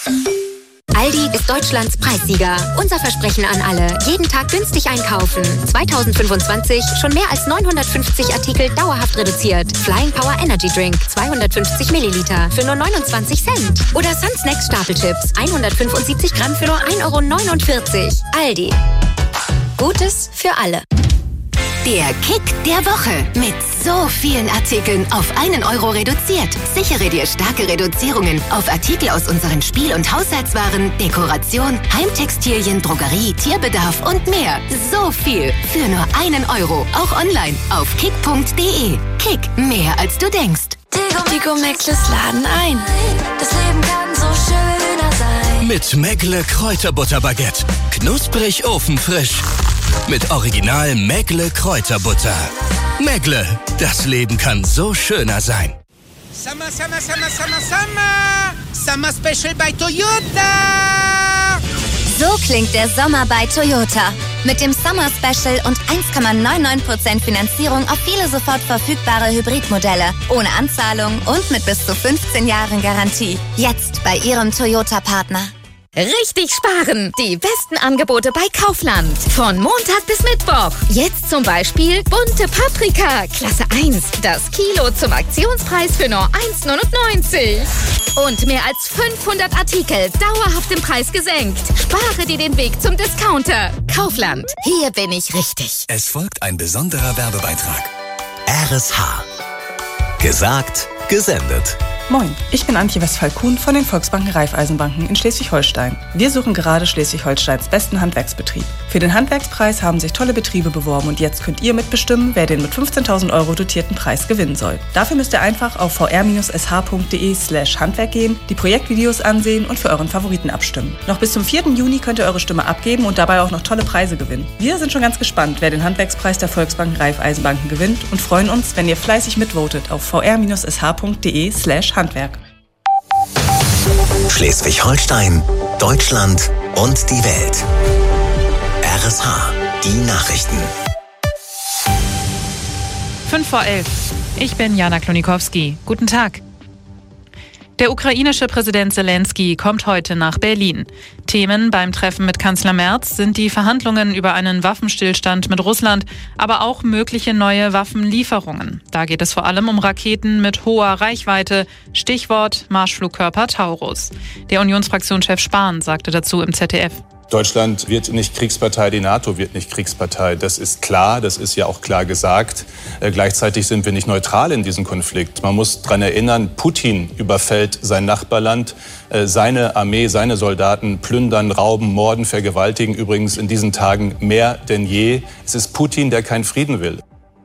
Speaker 14: Aldi ist Deutschlands Preissieger. Unser Versprechen an alle. Jeden Tag günstig einkaufen. zweitausendfünfundzwanzig schon mehr als neunhundertfünfzig Artikel dauerhaft reduziert. Flying Power Energy Drink zweihundertfünfzig Milliliter für nur neunundzwanzig Cent. Oder Sun Snacks Stapelchips hundertfünfundsiebzig Gramm für nur ein Euro neunundvierzig. Aldi. Gutes für alle.
Speaker 21: Der Kick der Woche. Mit so vielen Artikeln auf einen Euro reduziert. Sichere dir starke Reduzierungen auf Artikel aus unseren Spiel- und Haushaltswaren, Dekoration, Heimtextilien, Drogerie, Tierbedarf und mehr. So viel für nur einen Euro. Auch online auf kick punkt d e. Kick, mehr als du denkst.
Speaker 20: Tigo Mäckles laden ein. Das Leben kann so schöner sein.
Speaker 22: Mit Mäckle Kräuterbutterbaguette. Knusprig ofenfrisch. Mit Original Mäckle Kräuterbutter. Mäckle, das Leben kann so schöner sein.
Speaker 23: Summer, Summer, Summer, Summer, Summer. Summer Special bei Toyota.
Speaker 14: So klingt der Sommer bei Toyota. Mit dem Summer Special und eins Komma neunundneunzig Prozent Finanzierung auf viele sofort verfügbare Hybridmodelle. Ohne Anzahlung und mit bis zu fünfzehn Jahren Garantie. Jetzt bei Ihrem Toyota-Partner.
Speaker 24: Richtig sparen! Die besten Angebote bei Kaufland. Von Montag bis Mittwoch. Jetzt zum Beispiel bunte Paprika, Klasse eins. Das Kilo zum Aktionspreis für nur eins Komma neunundneunzig. Und mehr als fünfhundert Artikel dauerhaft im Preis gesenkt. Spare dir den Weg zum Discounter. Kaufland. Hier bin ich richtig.
Speaker 10: Es folgt ein besonderer Werbebeitrag.
Speaker 3: R S H. Gesagt, gesendet.
Speaker 25: Moin, ich bin Antje Westphal-Kuhn von den Volksbanken Raiffeisenbanken in Schleswig-Holstein. Wir suchen gerade Schleswig-Holsteins besten Handwerksbetrieb. Für den Handwerkspreis haben sich tolle Betriebe beworben und jetzt könnt ihr mitbestimmen, wer den mit fünfzehntausend Euro dotierten Preis gewinnen soll. Dafür müsst ihr einfach auf v r s h punkt d e slash handwerk gehen, die Projektvideos ansehen und für euren Favoriten abstimmen. Noch bis zum vierten Juni könnt ihr eure Stimme abgeben und dabei auch noch tolle Preise gewinnen. Wir sind schon ganz gespannt, wer den Handwerkspreis der Volksbanken Raiffeisenbanken gewinnt und freuen uns, wenn ihr fleißig mitvotet auf v r s h punkt d e slash Handwerk.
Speaker 3: Schleswig-Holstein, Deutschland und die Welt. R S H, die Nachrichten.
Speaker 26: fünf vor elf. Ich bin Jana Klonikowski. Guten Tag. Der ukrainische Präsident Zelensky kommt heute nach Berlin. Themen beim Treffen mit Kanzler Merz sind die Verhandlungen über einen Waffenstillstand mit Russland, aber auch mögliche neue Waffenlieferungen. Da geht es vor allem um Raketen mit hoher Reichweite, Stichwort Marschflugkörper Taurus. Der Unionsfraktionschef Spahn sagte dazu im Z D F.
Speaker 27: Deutschland wird nicht Kriegspartei, die NATO wird nicht Kriegspartei. Das ist klar, das ist ja auch klar gesagt. Äh, gleichzeitig sind wir nicht neutral in diesem Konflikt. Man muss daran erinnern, Putin überfällt sein Nachbarland. Äh, seine Armee, seine Soldaten plündern, rauben, morden, vergewaltigen übrigens in diesen Tagen mehr denn je. Es ist Putin, der keinen Frieden will.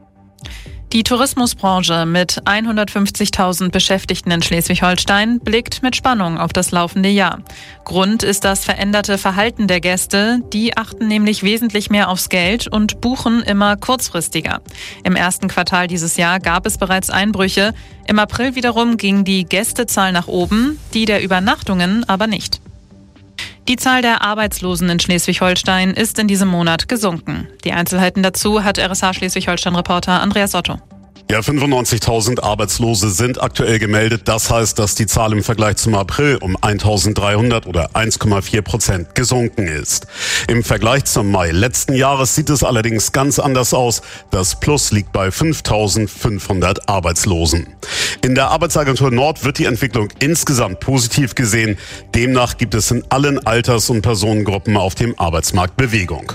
Speaker 26: Die Tourismusbranche mit hundertfünfzigtausend Beschäftigten in Schleswig-Holstein blickt mit Spannung auf das laufende Jahr. Grund ist das veränderte Verhalten der Gäste. Die achten nämlich wesentlich mehr aufs Geld und buchen immer kurzfristiger. Im ersten Quartal dieses Jahr gab es bereits Einbrüche. Im April wiederum ging die Gästezahl nach oben, die der Übernachtungen aber nicht. Die Zahl der Arbeitslosen in Schleswig-Holstein ist in diesem Monat gesunken. Die Einzelheiten dazu hat R S H Schleswig-Holstein-Reporter Andreas Otto.
Speaker 28: Ja, fünfundneunzigtausend Arbeitslose sind aktuell gemeldet. Das heißt, dass die Zahl im Vergleich zum April um eintausenddreihundert oder eins Komma vier Prozent gesunken ist. Im Vergleich zum Mai letzten Jahres sieht es allerdings ganz anders aus. Das Plus liegt bei fünftausendfünfhundert Arbeitslosen. In der Arbeitsagentur Nord wird die Entwicklung insgesamt positiv gesehen. Demnach gibt es in allen Alters- und Personengruppen auf dem Arbeitsmarkt Bewegung.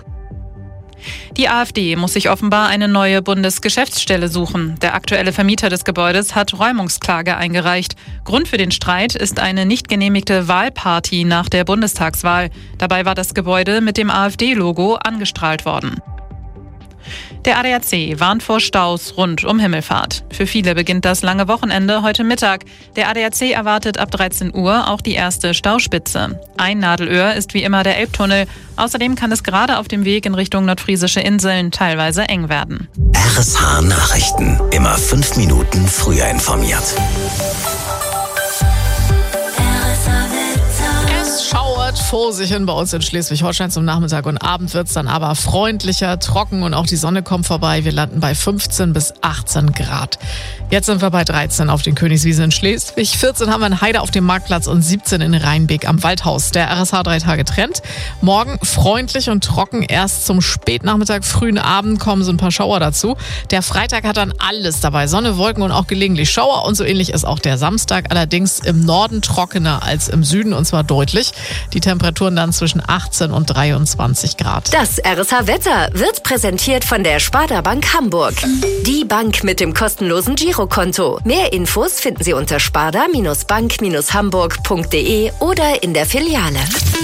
Speaker 26: Die AfD muss sich offenbar eine neue Bundesgeschäftsstelle suchen. Der aktuelle Vermieter des Gebäudes hat Räumungsklage eingereicht. Grund für den Streit ist eine nicht genehmigte Wahlparty nach der Bundestagswahl. Dabei war das Gebäude mit dem AfD-Logo angestrahlt worden. Der A D A C warnt vor Staus rund um Himmelfahrt. Für viele beginnt das lange Wochenende heute Mittag. Der A D A C erwartet ab dreizehn Uhr auch die erste Stauspitze. Ein Nadelöhr ist wie immer der Elbtunnel. Außerdem kann es gerade auf dem Weg in Richtung nordfriesische Inseln teilweise eng werden.
Speaker 3: R S H Nachrichten. Immer fünf Minuten früher informiert.
Speaker 1: Schauert vor sich hin bei uns in Schleswig-Holstein. Zum Nachmittag und Abend wird es dann aber freundlicher, trocken und auch die Sonne kommt vorbei. Wir landen bei fünfzehn bis achtzehn Grad. Jetzt sind wir bei dreizehn auf den Königswiesen in Schleswig. vierzehn haben wir in Heide auf dem Marktplatz und siebzehn in Rheinbeek am Waldhaus. Der R S H drei Tage Trend. Morgen freundlich und trocken. Erst zum Spätnachmittag, frühen Abend kommen so ein paar Schauer dazu. Der Freitag hat dann alles dabei. Sonne, Wolken und auch gelegentlich Schauer. Und so ähnlich ist auch der Samstag. Allerdings im Norden trockener als im Süden und zwar deutlich. Die Temperaturen dann zwischen achtzehn und dreiundzwanzig Grad.
Speaker 21: Das R S H-Wetter wird präsentiert von der Sparda Bank Hamburg. Die Bank mit dem kostenlosen Girokonto. Mehr Infos finden Sie unter sparda Bank Hamburg punkt de oder in der Filiale.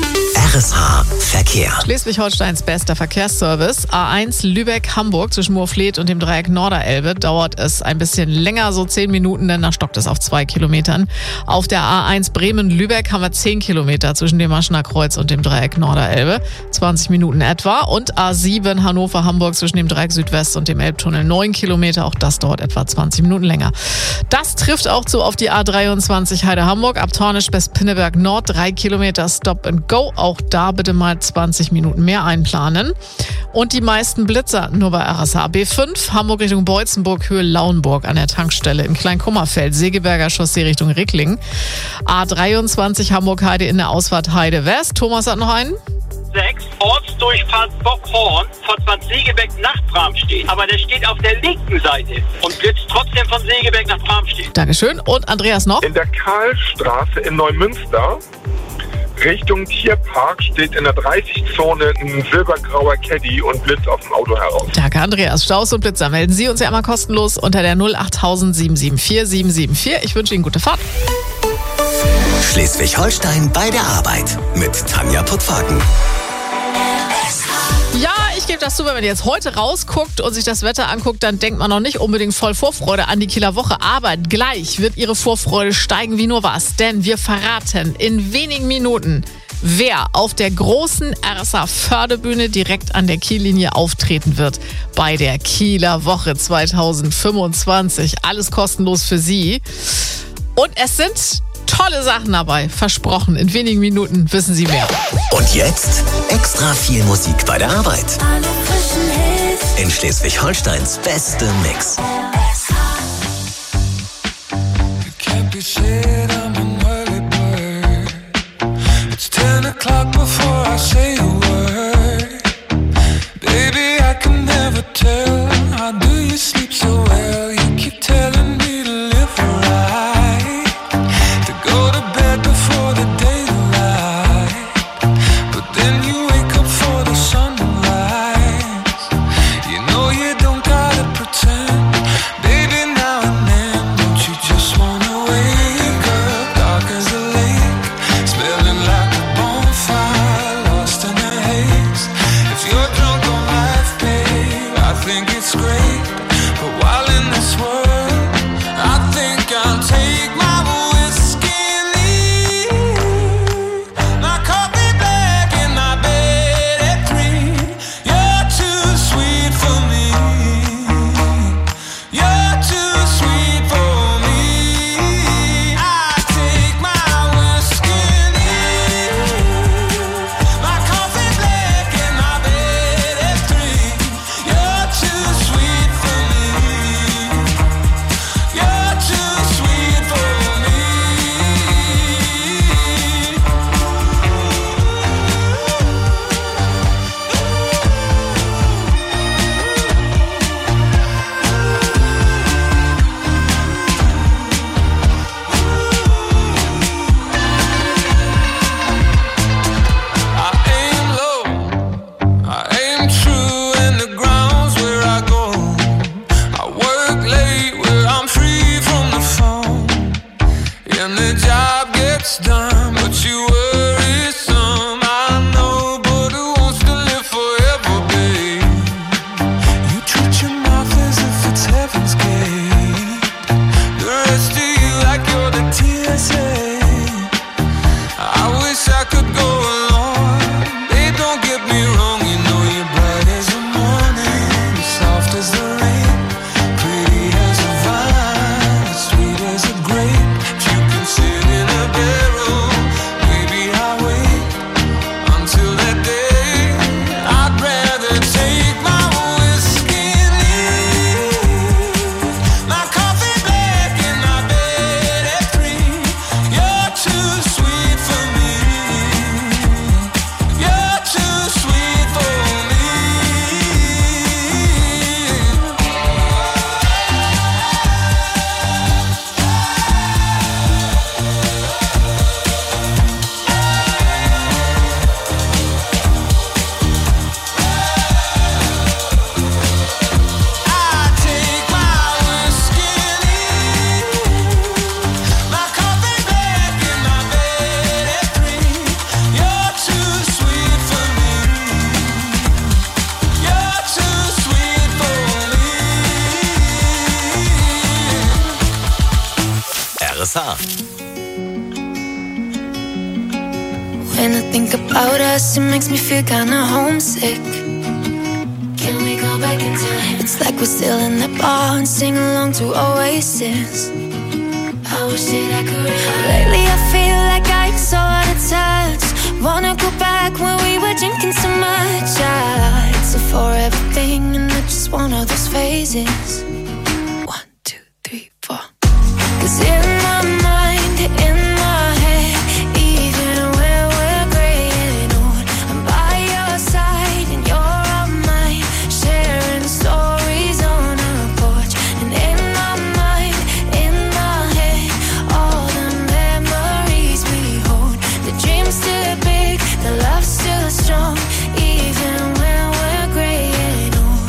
Speaker 3: R S H Verkehr.
Speaker 1: Schleswig-Holsteins bester Verkehrsservice. A eins Lübeck-Hamburg zwischen Moorfleet und dem Dreieck Norderelbe dauert es ein bisschen länger, so zehn Minuten, denn da stockt es auf zwei Kilometern. Auf der A eins Bremen-Lübeck haben wir zehn Kilometer zwischen dem Maschener Kreuz und dem Dreieck Norderelbe. zwanzig Minuten etwa. Und A sieben Hannover-Hamburg zwischen dem Dreieck Südwest und dem Elbtunnel neun Kilometer. Auch das dauert etwa zwanzig Minuten länger. Das trifft auch zu auf die A dreiundzwanzig Heide-Hamburg. Ab Tornisch bis Pinneberg Nord drei Kilometer Stop and Go. Auch da bitte mal zwanzig Minuten mehr einplanen. Und die meisten Blitzer nur bei R S H. B fünf Hamburg Richtung Beutzenburg, Höhe Lauenburg an der Tankstelle in Kleinkummerfeld. Segeberger Chaussee Richtung Ricklingen. A dreiundzwanzig Hamburg Heide in der Ausfahrt Heide West. Thomas hat noch einen.
Speaker 2: sechs Ortsdurchfahrt Bockhorn von Bad Segeberg nach Bramstedt. Aber der steht auf der linken Seite und blitzt trotzdem von Segeberg nach Bramstedt.
Speaker 1: Dankeschön. Und Andreas noch?
Speaker 4: In der Karlstraße in Neumünster Richtung Tierpark steht in der dreißig-Zone ein silbergrauer Caddy und blitzt auf dem Auto heraus.
Speaker 1: Danke, Andreas. Staus und Blitzer melden Sie uns ja einmal kostenlos unter der null acht sieben sieben vier sieben sieben vier. Ich wünsche Ihnen gute Fahrt.
Speaker 3: Schleswig-Holstein bei der Arbeit mit Tanja Puttwagen.
Speaker 1: Ja, ich gebe das zu, wenn man jetzt heute rausguckt und sich das Wetter anguckt, dann denkt man noch nicht unbedingt voll Vorfreude an die Kieler Woche. Aber gleich wird Ihre Vorfreude steigen wie nur was. Denn wir verraten in wenigen Minuten, wer auf der großen R S H-Förderbühne direkt an der Kiellinie auftreten wird bei der Kieler Woche zwanzig fünfundzwanzig. Alles kostenlos für Sie. Und es sind tolle Sachen dabei. Versprochen, in wenigen Minuten wissen Sie mehr.
Speaker 3: Und jetzt extra viel Musik bei der Arbeit. In Schleswig-Holsteins beste Mix. S H.
Speaker 20: When I think about us, it makes me feel kinda homesick. Can we go back in time? It's like we're still in the bar and sing along to Oasis. I wish that I could. Lately I feel like I'm so out of touch. Wanna go back when we were drinking so much. Ah, it's a forever thing and it's just one of those phases. One, two, three, four. 'Cause in my mind, in my head, even when we're graying old, I'm by your side and you're on mine, sharing stories on a porch. And in my mind, in my head, all the memories we hold. The dream's still big, the love's still strong, even when we're graying old.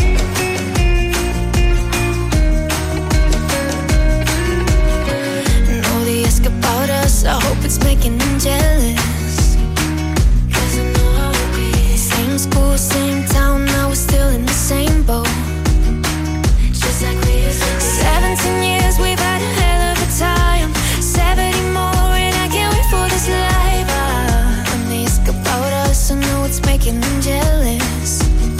Speaker 20: And all they ask about us, I hope it's making them jealous. 'Cause I know how it be. Same school, same town, now we're still in the same boat. Just like we used to be. Seventeen years, we've had a hell of a time. Seventy more, and I can't wait for this life. Ah, and they ask about us, I know it's making them jealous.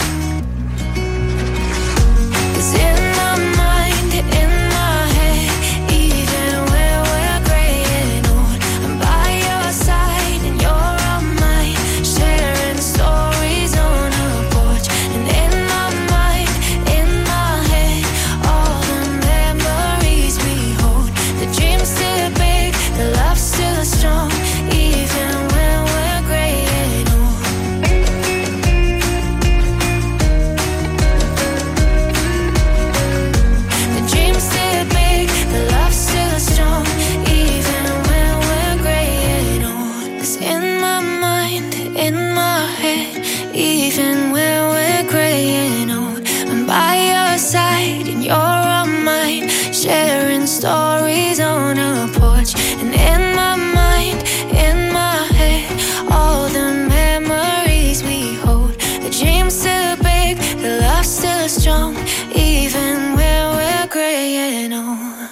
Speaker 20: 'Cause in my mind, in my head, even when we're graying old, I'm by your side and you're on mine, sharing stories on a porch. And in my mind, in my head, all the memories we hold. The dream's still big, the love's still strong, even when we're graying old. The dream's still big, the love's still strong, even when we're graying old. 'Cause in my mind, in my head, even when we're graying old, I'm by your side and you're on mine, sharing stories on a porch. And in my mind, in my head, all the memories we hold. The dream's still big, the love's still strong, even when we're graying old.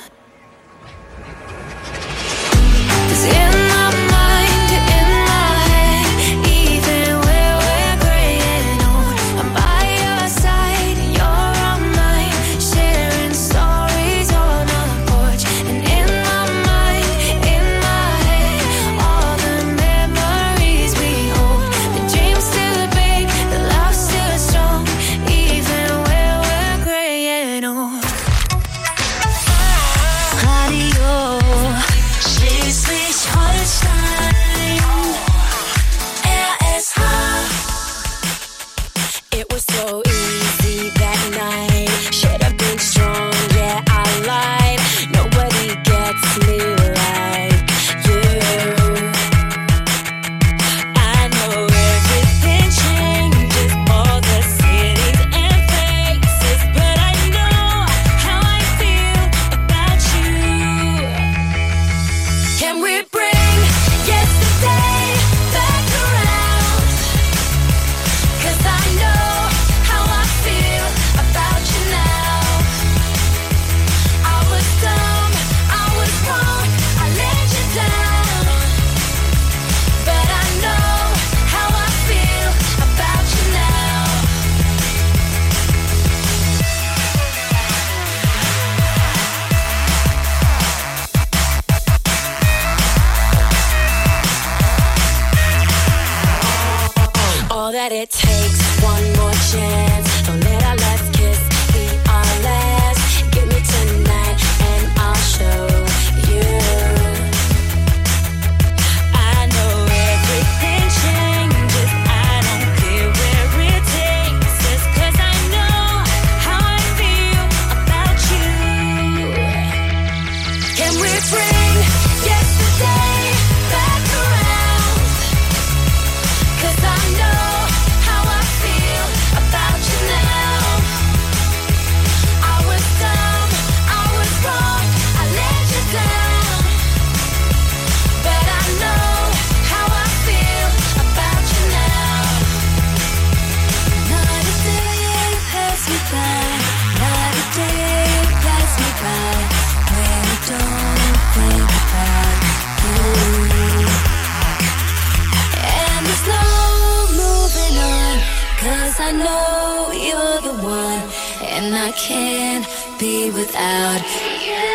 Speaker 20: 'Cause in my mind, in my head, even when we're graying old, I'm by your side and you're on mine, sharing stories on a porch. And in my mind, in my head, all the memories we hold. The dream's still big, the love's still strong, even when we're graying old. Radio Schleswig-Holstein, R S H.
Speaker 5: It was so easy that night. Should have been strong, yeah, I lied. Nobody gets me like you. I know everything changes, all the cities and faces, but I know how I feel about you. Can we bring yesterday back around? 'Cause I know how I feel about you now. I was dumb, I was wrong, I let you down, but I know how I feel about you now. All that it takes, one more chance. Don't let our last kiss be our last. Give me tonight and I'll show you. I know everything changes, I don't care where it takes us, 'cause I know how I feel about you. Can we bring yesterday back around? 'Cause I know how I feel about you now. I was dumb, I was wrong, I let you down, but I know how I feel about you now. Not a day pass me by, not a day pass me by when I don't
Speaker 20: nothing without you. And there's no moving on, 'cause I know you're the one, and I can't be without you.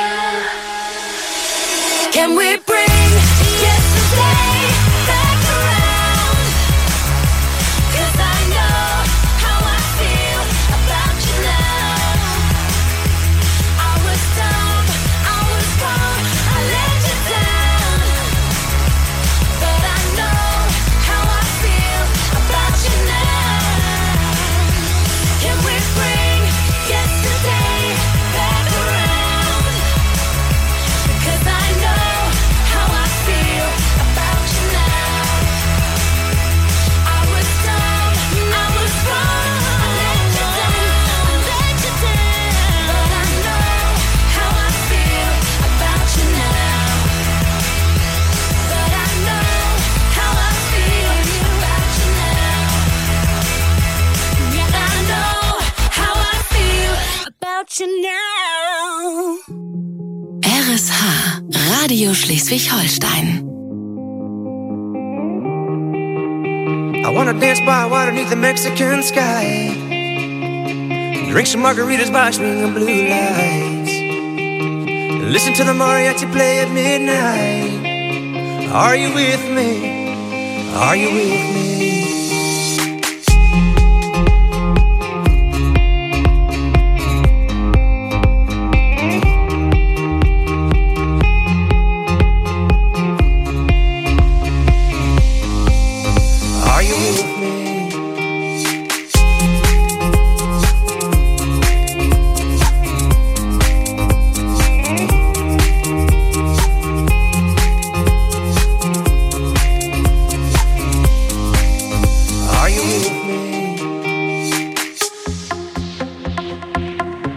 Speaker 20: Can we bring yesterday back around? 'Cause I know how I feel about you now. I was dumb, I was wrong, I let you down. But I know how I feel about you now. Can we bring yesterday back around? Because I know how I feel about you now. I was dumb, I was wrong, I let you down, I let you down. But I know how I feel about you now. But I know how I feel about you now. Yeah, I know how I feel about you now.
Speaker 21: R S H, Radio Schleswig-Holstein.
Speaker 6: I wanna dance by water beneath the Mexican sky. Drink some margaritas by swinging blue lights. Listen to the mariachi play at midnight. Are you with me? Are you with me?